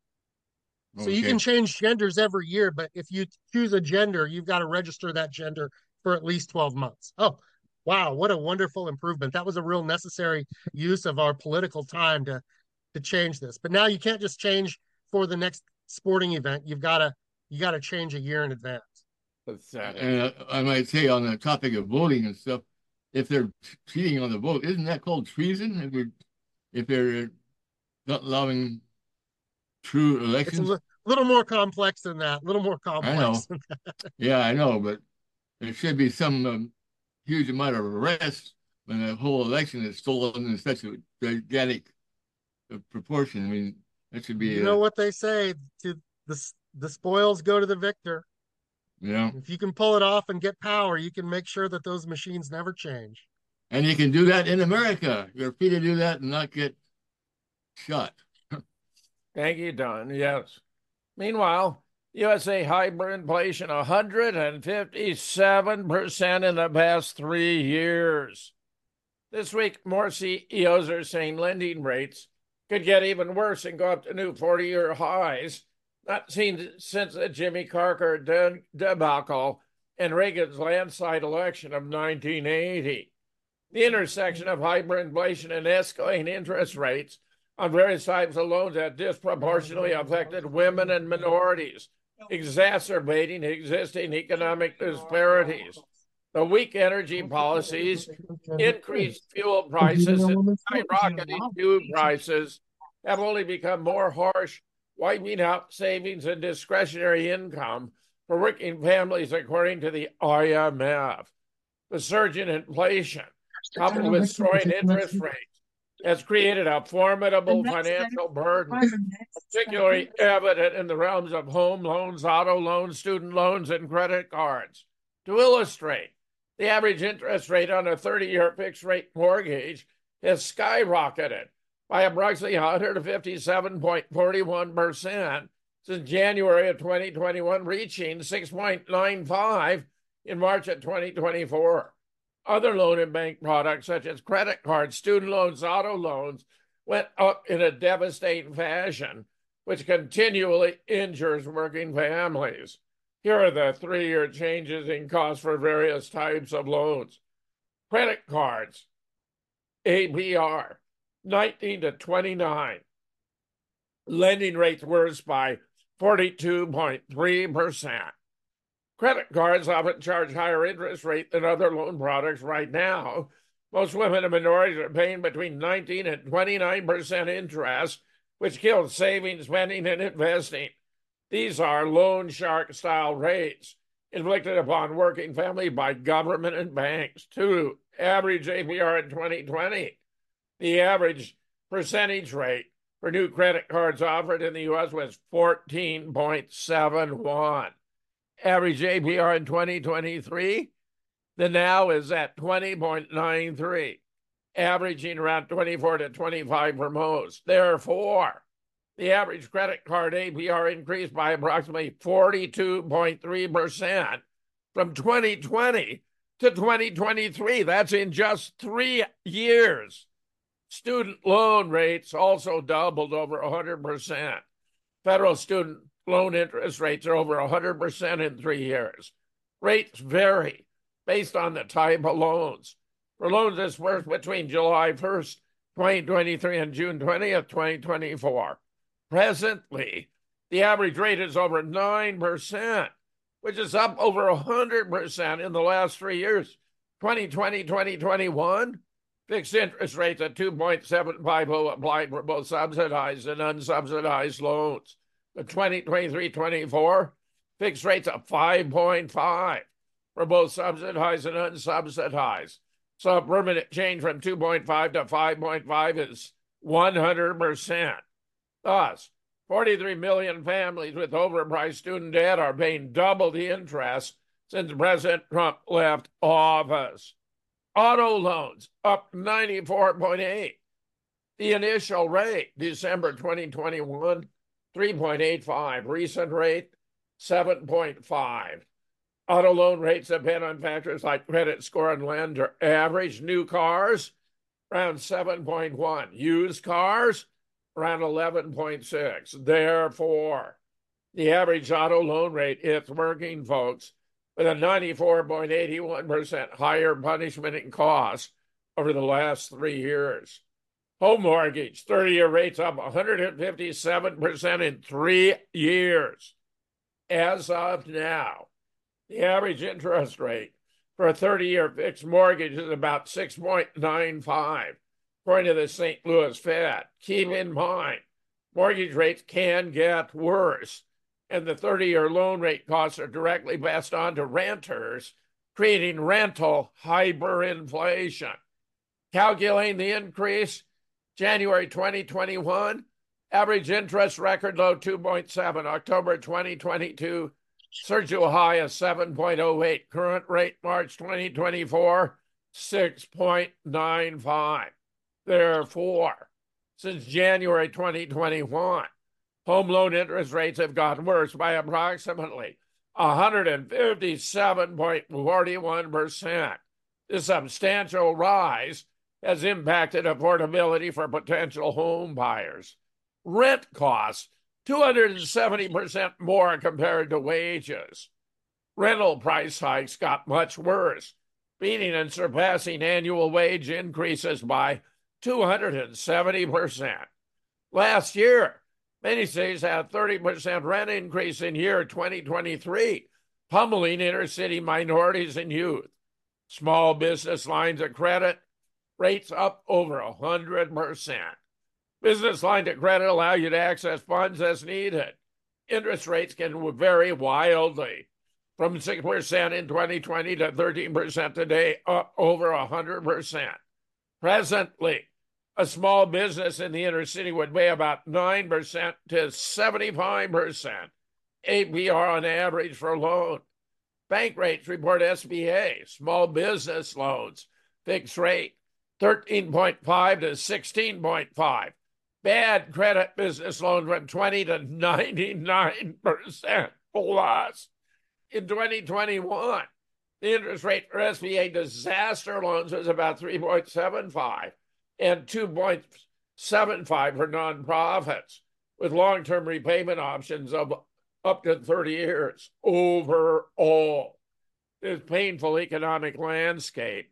So you can change genders every year, but if you choose a gender, you've got to register that gender for at least 12 months. Oh, wow, what a wonderful improvement. That was a real necessary use of our political time to change this. But now you can't just change for the next sporting event. You got to change a year in advance. And I might say, on the topic of voting and stuff, if they're cheating on the vote, isn't that called treason? If they're not allowing true elections? It's a little more complex than that. I know. Yeah, I know, but there should be some huge amount of arrests when the whole election is stolen in such a gigantic proportion. I mean, that should be. You know what they say: the spoils go to the victor. Yeah. If you can pull it off and get power, you can make sure that those machines never change. And you can do that in America. You're free to do that and not get shot. Thank you, Don. Yes. Meanwhile, USA hyperinflation 157% in the past 3 years. This week, more CEOs are saying lending rates could get even worse and go up to new 40-year highs, not seen since the Jimmy Carter debacle and Reagan's landslide election of 1980. The intersection of hyperinflation and escalating interest rates on various types of loans that disproportionately affected women and minorities, exacerbating existing economic disparities. The weak energy policies, increased fuel prices, and skyrocketing food prices have only become more harsh, wiping out savings and discretionary income for working families, according to the IMF. The surge in inflation, coupled with soaring interest rates, has created a formidable financial burden, particularly evident in the realms of home loans, auto loans, student loans, and credit cards. To illustrate, the average interest rate on a 30-year fixed-rate mortgage has skyrocketed by approximately 157.41% since January of 2021, reaching 6.95 in March of 2024. Other loan and bank products, such as credit cards, student loans, auto loans, went up in a devastating fashion, which continually injures working families. Here are the 3-year changes in cost for various types of loans. Credit cards, APR, 19 to 29. Lending rates worse by 42.3%. Credit cards often charge higher interest rate than other loan products right now. Most women and minorities are paying between 19 and 29% interest, which kills saving, spending, and investing. These are loan shark style rates inflicted upon working families by government and banks. 2. Average APR in 2020. The average percentage rate for new credit cards offered in the U.S. was 14.71. Average APR in 2023, the now is at 20.93, averaging around 24 to 25 for most. Therefore, the average credit card APR increased by approximately 42.3% from 2020 to 2023. That's in just 3 years. Student loan rates also doubled over 100%. Federal student loan interest rates are over 100% in 3 years. Rates vary based on the type of loans. For loans disbursed between July 1st, 2023 and June 20th, 2024, presently, the average rate is over 9%, which is up over 100% in the last 3 years. 2020, 2021, fixed interest rates at 2.750 applied for both subsidized and unsubsidized loans. The 2023-24, fixed rates of 5.5 for both subsidized and unsubsidized. So a permanent change from 2.5 to 5.5 is 100%. Thus, 43 million families with overpriced student debt are paying double the interest since President Trump left office. Auto loans up 94.8. The initial rate, December 2021, 3.85. Recent rate, 7.5. Auto loan rates depend on factors like credit score and lender. Average new cars, around 7.1. Used cars, around 11.6. Therefore, the average auto loan rate, it's working, folks, with a 94.81% higher punishment and cost over the last 3 years. Home mortgage, 30-year rates up 157% in 3 years. As of now, the average interest rate for a 30-year fixed mortgage is about 6.95, according to the St. Louis Fed. Keep in mind, mortgage rates can get worse, and the 30-year loan rate costs are directly passed on to renters, creating rental hyperinflation. Calculating the increase, January 2021, average interest record low 2.7. October 2022, surge to a high of 7.08. Current rate March 2024, 6.95. Therefore, since January 2021, home loan interest rates have gotten worse by approximately 157.41%. This substantial rise has impacted affordability for potential home buyers. Rent costs 270% more compared to wages. Rental price hikes got much worse, beating and surpassing annual wage increases by 270%. Last year, many cities had 30% rent increase in year 2023, pummeling inner city minorities and youth. Small business lines of credit, rates up over 100%. Business lines of credit allow you to access funds as needed. Interest rates can vary wildly, from 6% in 2020 to 13% today, up over 100%. Presently, a small business in the inner city would pay about 9% to 75% APR on average for a loan. Bank rates report SBA, small business loans, fixed rate, 13.5 to 16.5. Bad credit business loans from 20 to 99% plus. In 2021, the interest rate for SBA disaster loans was about 3.75 and 2.75 for nonprofits, with long-term repayment options of up to 30 years. Overall, this painful economic landscape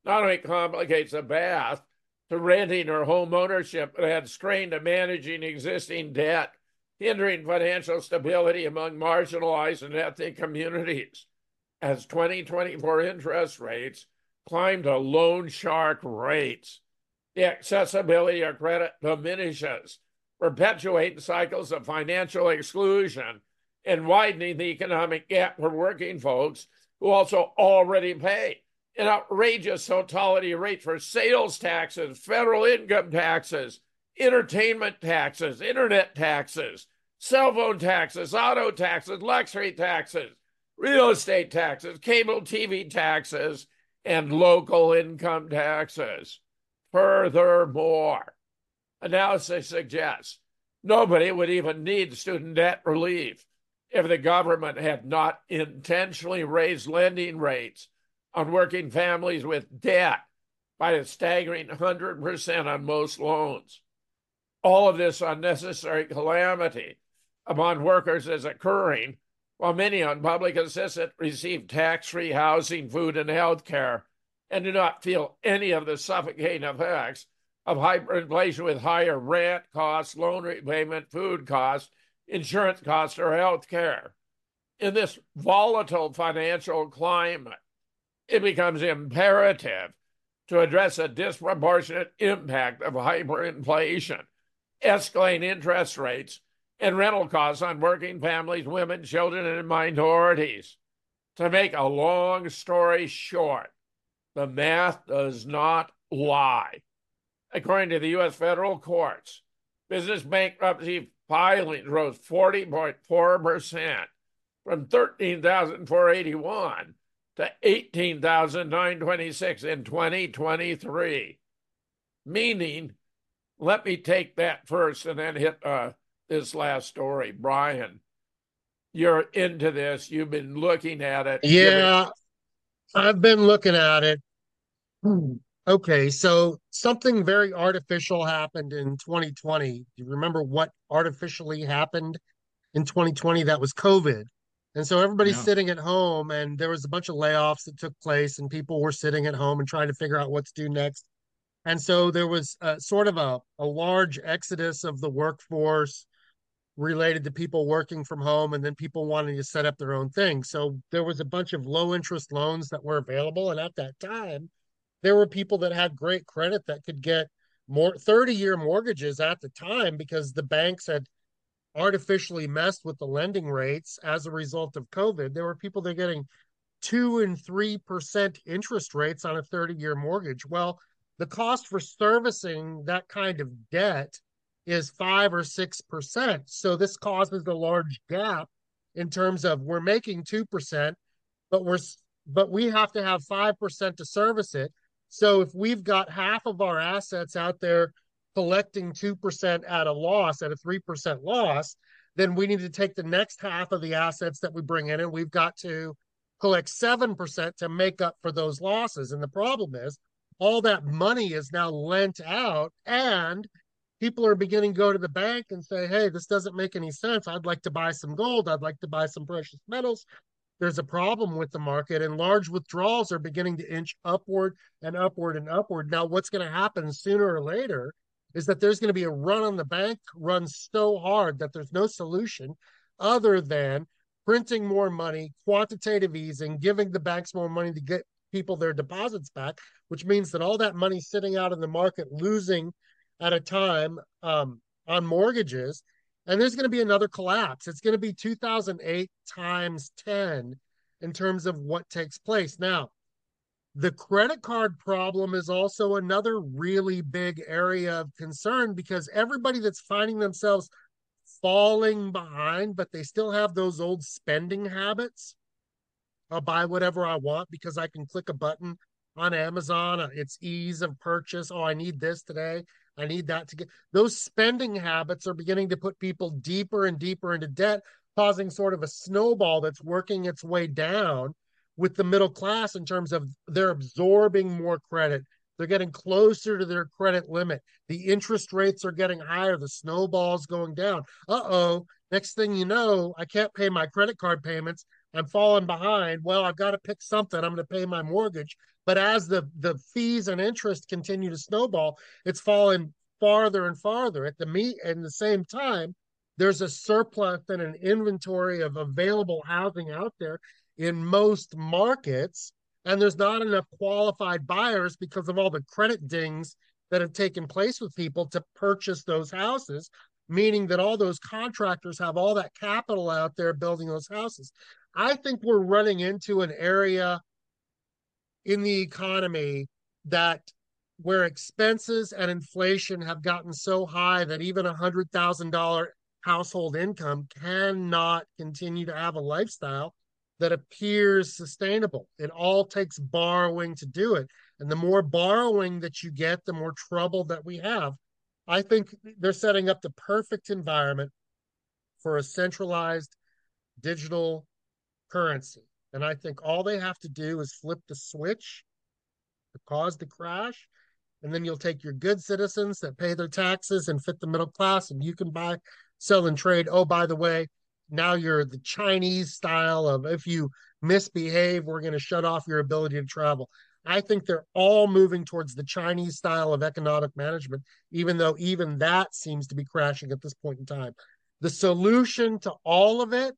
not only complicates the path to renting or home ownership, but adds strain to managing existing debt, hindering financial stability among marginalized and ethnic communities. As 2024 interest rates climb to loan shark rates, the accessibility of credit diminishes, perpetuating cycles of financial exclusion and widening the economic gap for working folks who also already pay an outrageous totality rate for sales taxes, federal income taxes, entertainment taxes, internet taxes, cell phone taxes, auto taxes, luxury taxes, real estate taxes, cable TV taxes, and local income taxes. Furthermore, analysis suggests nobody would even need student debt relief if the government had not intentionally raised lending rates on working families with debt by a staggering 100% on most loans. All of this unnecessary calamity upon workers is occurring while many on public assistance receive tax-free housing, food, and health care and do not feel any of the suffocating effects of hyperinflation with higher rent costs, loan repayment, food costs, insurance costs, or health care. In this volatile financial climate, it becomes imperative to address a disproportionate impact of hyperinflation, escalating interest rates, and rental costs on working families, women, children, and minorities. To make a long story short, the math does not lie. According to the U.S. federal courts, business bankruptcy filings rose 40.4% from 13,481 to 18,926 in 2023. Meaning, let me take that first and then hit this last story. Brian, you're into this. You've been looking at it. Yeah, I've been looking at it. Okay, so something very artificial happened in 2020. Do you remember what artificially happened in 2020? That was COVID. And so everybody's Yeah. sitting at home, and there was a bunch of layoffs that took place, and people were sitting at home and trying to figure out what to do next. And so there was sort of a large exodus of the workforce related to people working from home and then people wanting to set up their own thing. So there was a bunch of low interest loans that were available. And at that time, there were people that had great credit that could get more 30-year mortgages at the time because the banks had artificially messed with the lending rates as a result of COVID. There were people that were getting 2 and 3% interest rates on a 30-year mortgage. Well, the cost for servicing that kind of debt is 5 or 6%. So this causes a large gap in terms of we're making 2%, but we have to have 5% to service it. So if we've got half of our assets out there collecting 2% at a loss, at a 3% loss, then we need to take the next half of the assets that we bring in and we've got to collect 7% to make up for those losses. And the problem is all that money is now lent out and people are beginning to go to the bank and say, hey, this doesn't make any sense. I'd like to buy some gold. I'd like to buy some precious metals. There's a problem with the market and large withdrawals are beginning to inch upward and upward and upward. Now, what's going to happen sooner or later is that there's going to be a run on the bank run so hard that there's no solution other than printing more money, quantitative easing, giving the banks more money to get people their deposits back, which means that all that money sitting out in the market losing at a time on mortgages, and there's going to be another collapse. It's going to be 2008 times 10 in terms of what takes place. Now, the credit card problem is also another really big area of concern because everybody that's finding themselves falling behind, but they still have those old spending habits. I'll buy whatever I want because I can click a button on Amazon. It's ease of purchase. Oh, I need this today. I need that to get. Those spending habits are beginning to put people deeper and deeper into debt, causing sort of a snowball that's working its way down with the middle class in terms of they're absorbing more credit. They're getting closer to their credit limit. The interest rates are getting higher. The snowball's going down. Uh-oh. Next thing you know, I can't pay my credit card payments. I'm falling behind. Well, I've got to pick something. I'm going to pay my mortgage. But as the fees and interest continue to snowball, it's falling farther and farther. At the same time, there's a surplus and an inventory of available housing out there in most markets, and there's not enough qualified buyers because of all the credit dings that have taken place with people to purchase those houses, meaning that all those contractors have all that capital out there building those houses. I think we're running into an area in the economy that where expenses and inflation have gotten so high that even $100,000 household income cannot continue to have a lifestyle that appears sustainable. It all takes borrowing to do it. And the more borrowing that you get, the more trouble that we have. I think they're setting up the perfect environment for a centralized digital currency. And I think all they have to do is flip the switch to cause the crash. And then you'll take your good citizens that pay their taxes and fit the middle class, and you can buy, sell, and trade. Oh, by the way, now you're the Chinese style of if you misbehave, we're going to shut off your ability to travel. I think they're all moving towards the Chinese style of economic management, even though even that seems to be crashing at this point in time. The solution to all of it,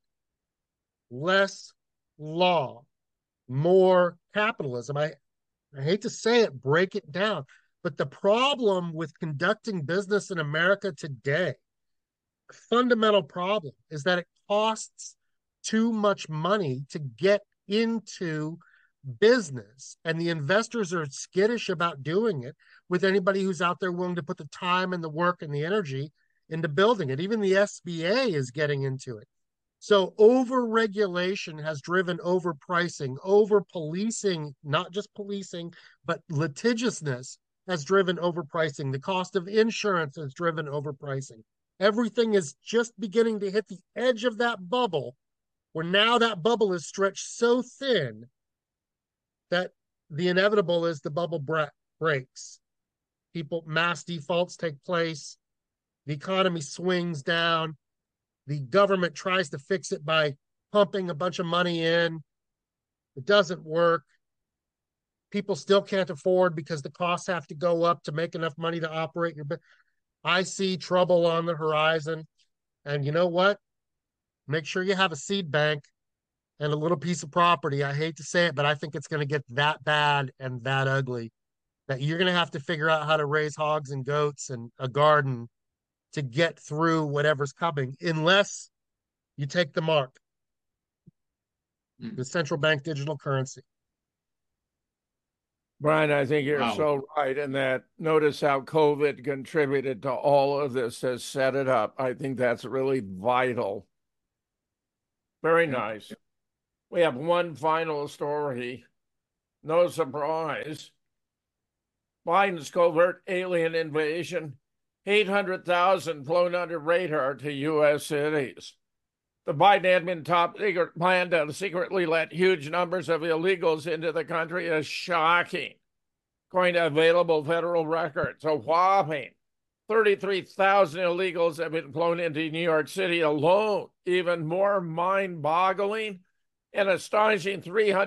less law, more capitalism. I hate to say it, break it down. But the problem with conducting business in America today, fundamental problem, is that it costs too much money to get into business. And the investors are skittish about doing it with anybody who's out there willing to put the time and the work and the energy into building it. Even the SBA is getting into it. So over-regulation has driven overpricing, over-policing, not just policing, but litigiousness has driven overpricing. The cost of insurance has driven overpricing. Everything is just beginning to hit the edge of that bubble, where now that bubble is stretched so thin that the inevitable is the bubble breaks. Mass defaults take place, the economy swings down, the government tries to fix it by pumping a bunch of money in. It doesn't work. People still can't afford because the costs have to go up to make enough money to operate your business. I see trouble on the horizon. And you know what? Make sure you have a seed bank and a little piece of property. I hate to say it, but I think it's going to get that bad and that ugly that you're going to have to figure out how to raise hogs and goats and a garden to get through whatever's coming, unless you take the mark, the central bank digital currency. Brian, I think you're so right in that. Notice how COVID contributed to all of this, has set it up. I think that's really vital. Very nice. We have one final story. No surprise. Biden's covert alien invasion, 800,000 flown under radar to U.S. cities. The Biden admin top secret plan to secretly let huge numbers of illegals into the country is shocking. According to available federal records, a whopping 33,000 illegals have been flown into New York City alone. Even more mind-boggling, an astonishing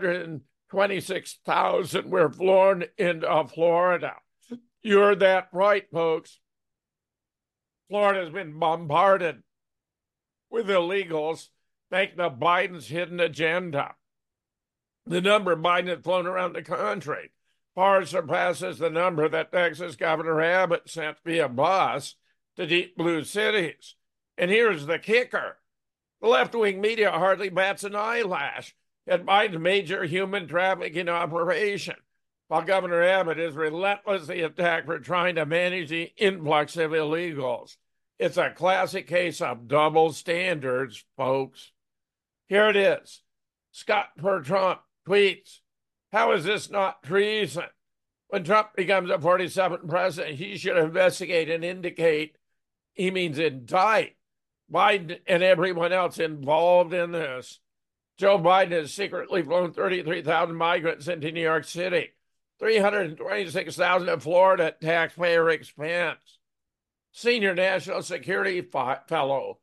326,000 were flown into Florida. You heard that right, folks. Florida has been bombarded with illegals, thanks to Biden's hidden agenda. The number Biden had flown around the country far surpasses the number that Texas Governor Abbott sent via bus to deep blue cities. And here's the kicker. The left-wing media hardly bats an eyelash at Biden's major human trafficking operation, while Governor Abbott is relentlessly attacked for trying to manage the influx of illegals. It's a classic case of double standards, folks. Here it is. Scott per Trump tweets, "How is this not treason? When Trump becomes a 47th president, he should investigate and indicate," he means indict, "Biden and everyone else involved in this. Joe Biden has secretly flown 33,000 migrants into New York City, 326,000 to Florida at taxpayer expense. Senior national security fellow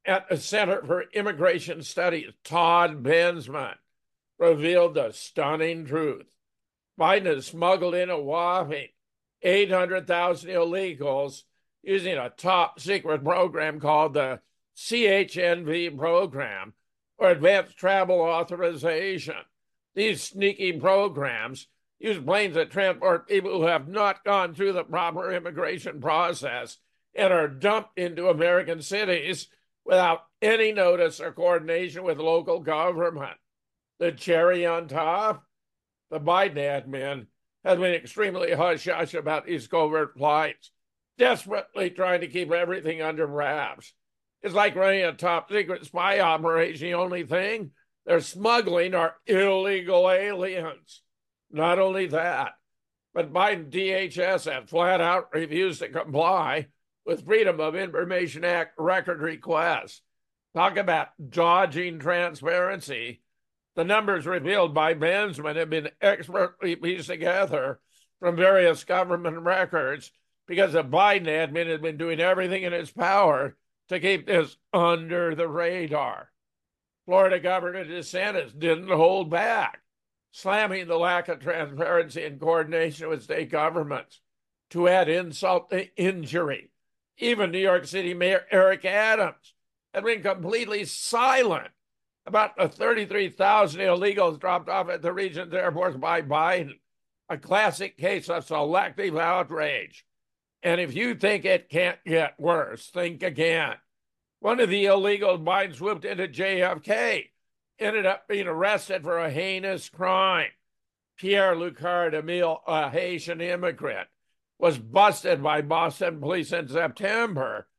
at the Center for Immigration Studies, Todd Bensman, revealed the stunning truth. Biden has smuggled in a whopping 800,000 illegals using a top secret program called the CHNV program, or Advanced Travel Authorization. These sneaky programs use planes that transport people who have not gone through the proper immigration process and are dumped into American cities without any notice or coordination with local government. The cherry on top? The Biden admin has been extremely hush-hush about these covert flights, desperately trying to keep everything under wraps. It's like running a top-secret spy operation. The only thing they're smuggling are illegal aliens. Not only that, but Biden DHS has flat out refused to comply with Freedom of Information Act record requests. Talk about dodging transparency. The numbers revealed by Bensman have been expertly pieced together from various government records because the Biden admin has been doing everything in its power to keep this under the radar. Florida Governor DeSantis didn't hold back, slamming the lack of transparency and coordination with state governments. To add insult to injury, even New York City Mayor Eric Adams had been completely silent about the 33,000 illegals dropped off at the region's airports by Biden, a classic case of selective outrage. And if you think it can't get worse, think again. One of the illegals Biden swooped into JFK ended up being arrested for a heinous crime. Pierre Lucard Emile, a Haitian immigrant, was busted by Boston police in September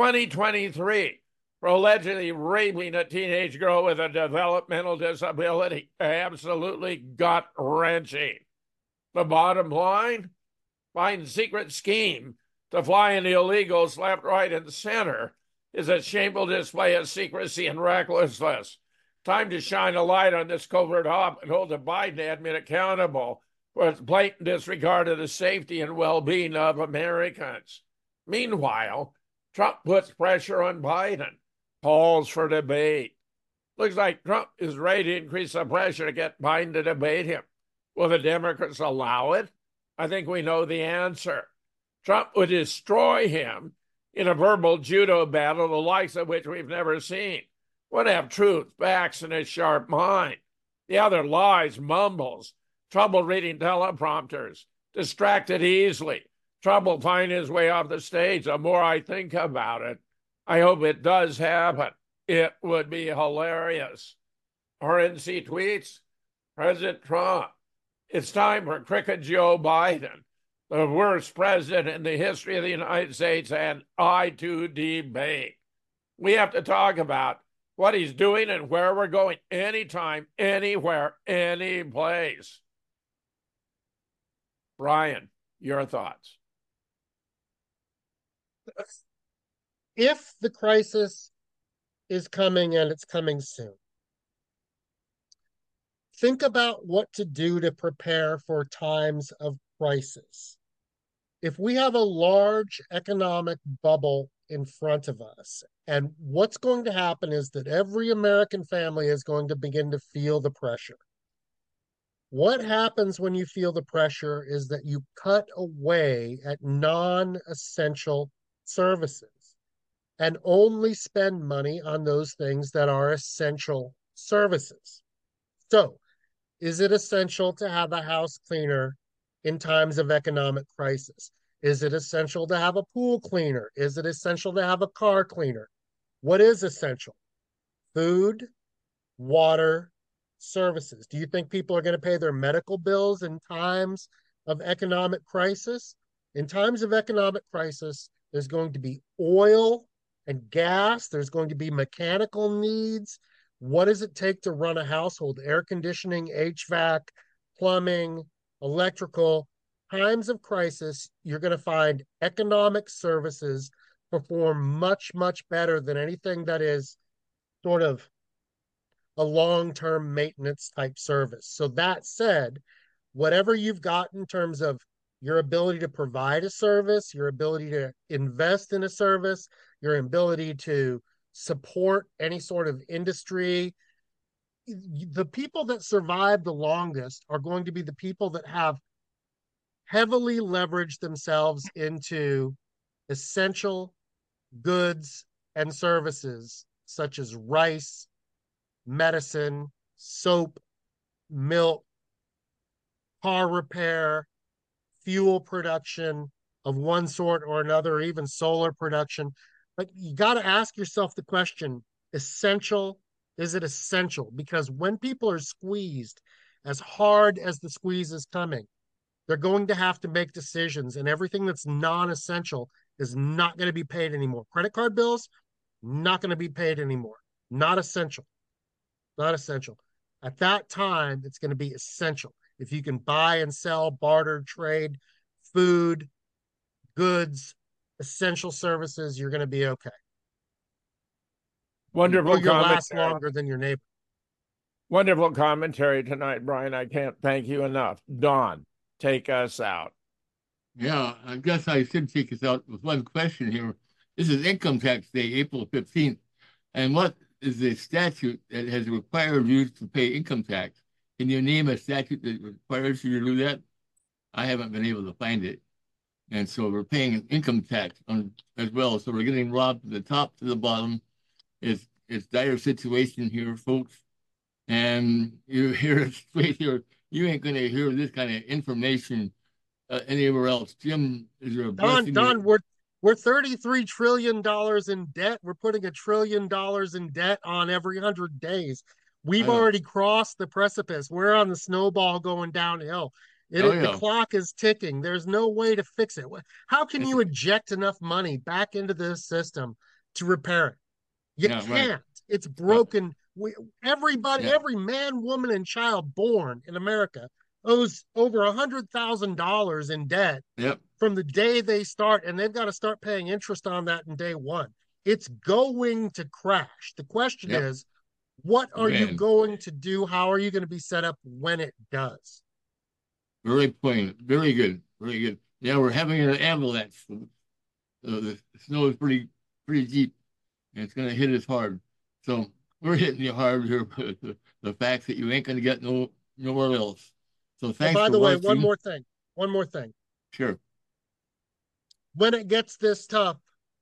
2023 for allegedly raping a teenage girl with a developmental disability. Absolutely gut-wrenching. The bottom line? Biden's secret scheme to fly in illegals left, right, and center is a shameful display of secrecy and recklessness. Time to shine a light on this covert op and hold the Biden admin accountable for its blatant disregard of the safety and well-being of Americans. Meanwhile, Trump puts pressure on Biden, calls for debate. Looks like Trump is ready to increase the pressure to get Biden to debate him. Will the Democrats allow it? I think we know the answer. Trump would destroy him in a verbal judo battle, the likes of which we've never seen. Would have truth, facts, and a sharp mind. The other lies, mumbles, trouble reading teleprompters, distracted easily, trouble finding his way off the stage. The more I think about it, I hope it does happen. It would be hilarious. RNC tweets, President Trump, it's time for Crooked Joe Biden, the worst president in the history of the United States, and I to debate. We have to talk about what he's doing and where we're going anytime, anywhere, any place. Brian, your thoughts? If the crisis is coming and it's coming soon, think about what to do to prepare for times of crisis. If we have a large economic bubble in front of us, and what's going to happen is that every American family is going to begin to feel the pressure. What happens when you feel the pressure is that you cut away at non-essential services and only spend money on those things that are essential services. So, is it essential to have a house cleaner in times of economic crisis? Is it essential to have a pool cleaner? Is it essential to have a car cleaner? What is essential? Food, water, services. Do you think people are going to pay their medical bills in times of economic crisis? In times of economic crisis, there's going to be oil and gas. There's going to be mechanical needs. What does it take to run a household? Air conditioning, HVAC, plumbing, electrical. Times of crisis, you're going to find economic services perform much, much better than anything that is sort of a long-term maintenance type service. So that said, whatever you've got in terms of your ability to provide a service, your ability to invest in a service, your ability to support any sort of industry. The people that survive the longest are going to be the people that have heavily leveraged themselves into essential goods and services such as rice, medicine, soap, milk, car repair, fuel production of one sort or another, even solar production. But you got to ask yourself the question, essential, is it essential? Because when people are squeezed, as hard as the squeeze is coming, they're going to have to make decisions, and everything that's non-essential is not going to be paid anymore. Credit card bills, not going to be paid anymore. Not essential. Not essential. At that time, it's going to be essential. If you can buy and sell, barter, trade, food, goods, essential services, you're going to be okay. Or Wonderful you'll last commentary. longer than your neighbor. Wonderful commentary tonight, Brian. I can't thank you enough. Don, take us out. Yeah, I guess I should take us out with one question here. This is Income Tax Day, April 15th. And what is the statute that has required you to pay income tax? Can you name a statute that requires you to do that? I haven't been able to find it. And so we're paying income tax on as well. So we're getting robbed from the top to the bottom. It's dire situation here, folks. And you hear it straight here. You ain't going to hear this kind of information anywhere else. Jim, is there a blessing? Don, we're $33 trillion in debt. We're putting $1 trillion in debt on every 100 days. We've already crossed the precipice. We're on the snowball going downhill. The clock is ticking. There's no way to fix it. How can you inject enough money back into this system to repair it? You can't. Right. It's broken. Everybody, every man, woman, and child born in America owes over $100,000 in debt from the day they start, and they've got to start paying interest on that in day one. It's going to crash. The question is, what are you going to do? How are you going to be set up when it does? Very poignant. Very good. Very good. Yeah, we're having an avalanche. The snow is pretty deep, and it's going to hit us hard. So we're hitting you hard here with the fact that you ain't going to get nowhere else. So thanks. By the way, one more thing. Sure. When it gets this tough,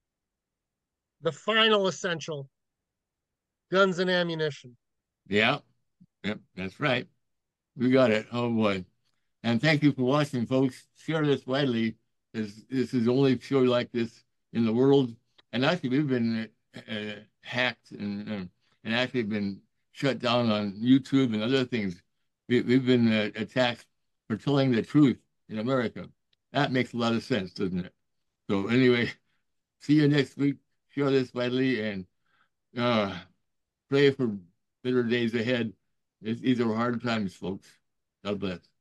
the final essential, guns and ammunition. Yeah. Yep, that's right. We got it. Oh boy. And thank you for watching, folks. Share this widely. This is the only show like this in the world. And actually, we've been hacked and actually been shut down on YouTube and other things. We've been attacked for telling the truth in America. That makes a lot of sense, doesn't it? So anyway, see you next week. Share this widely and pray for better days ahead. These are hard times, folks. God bless.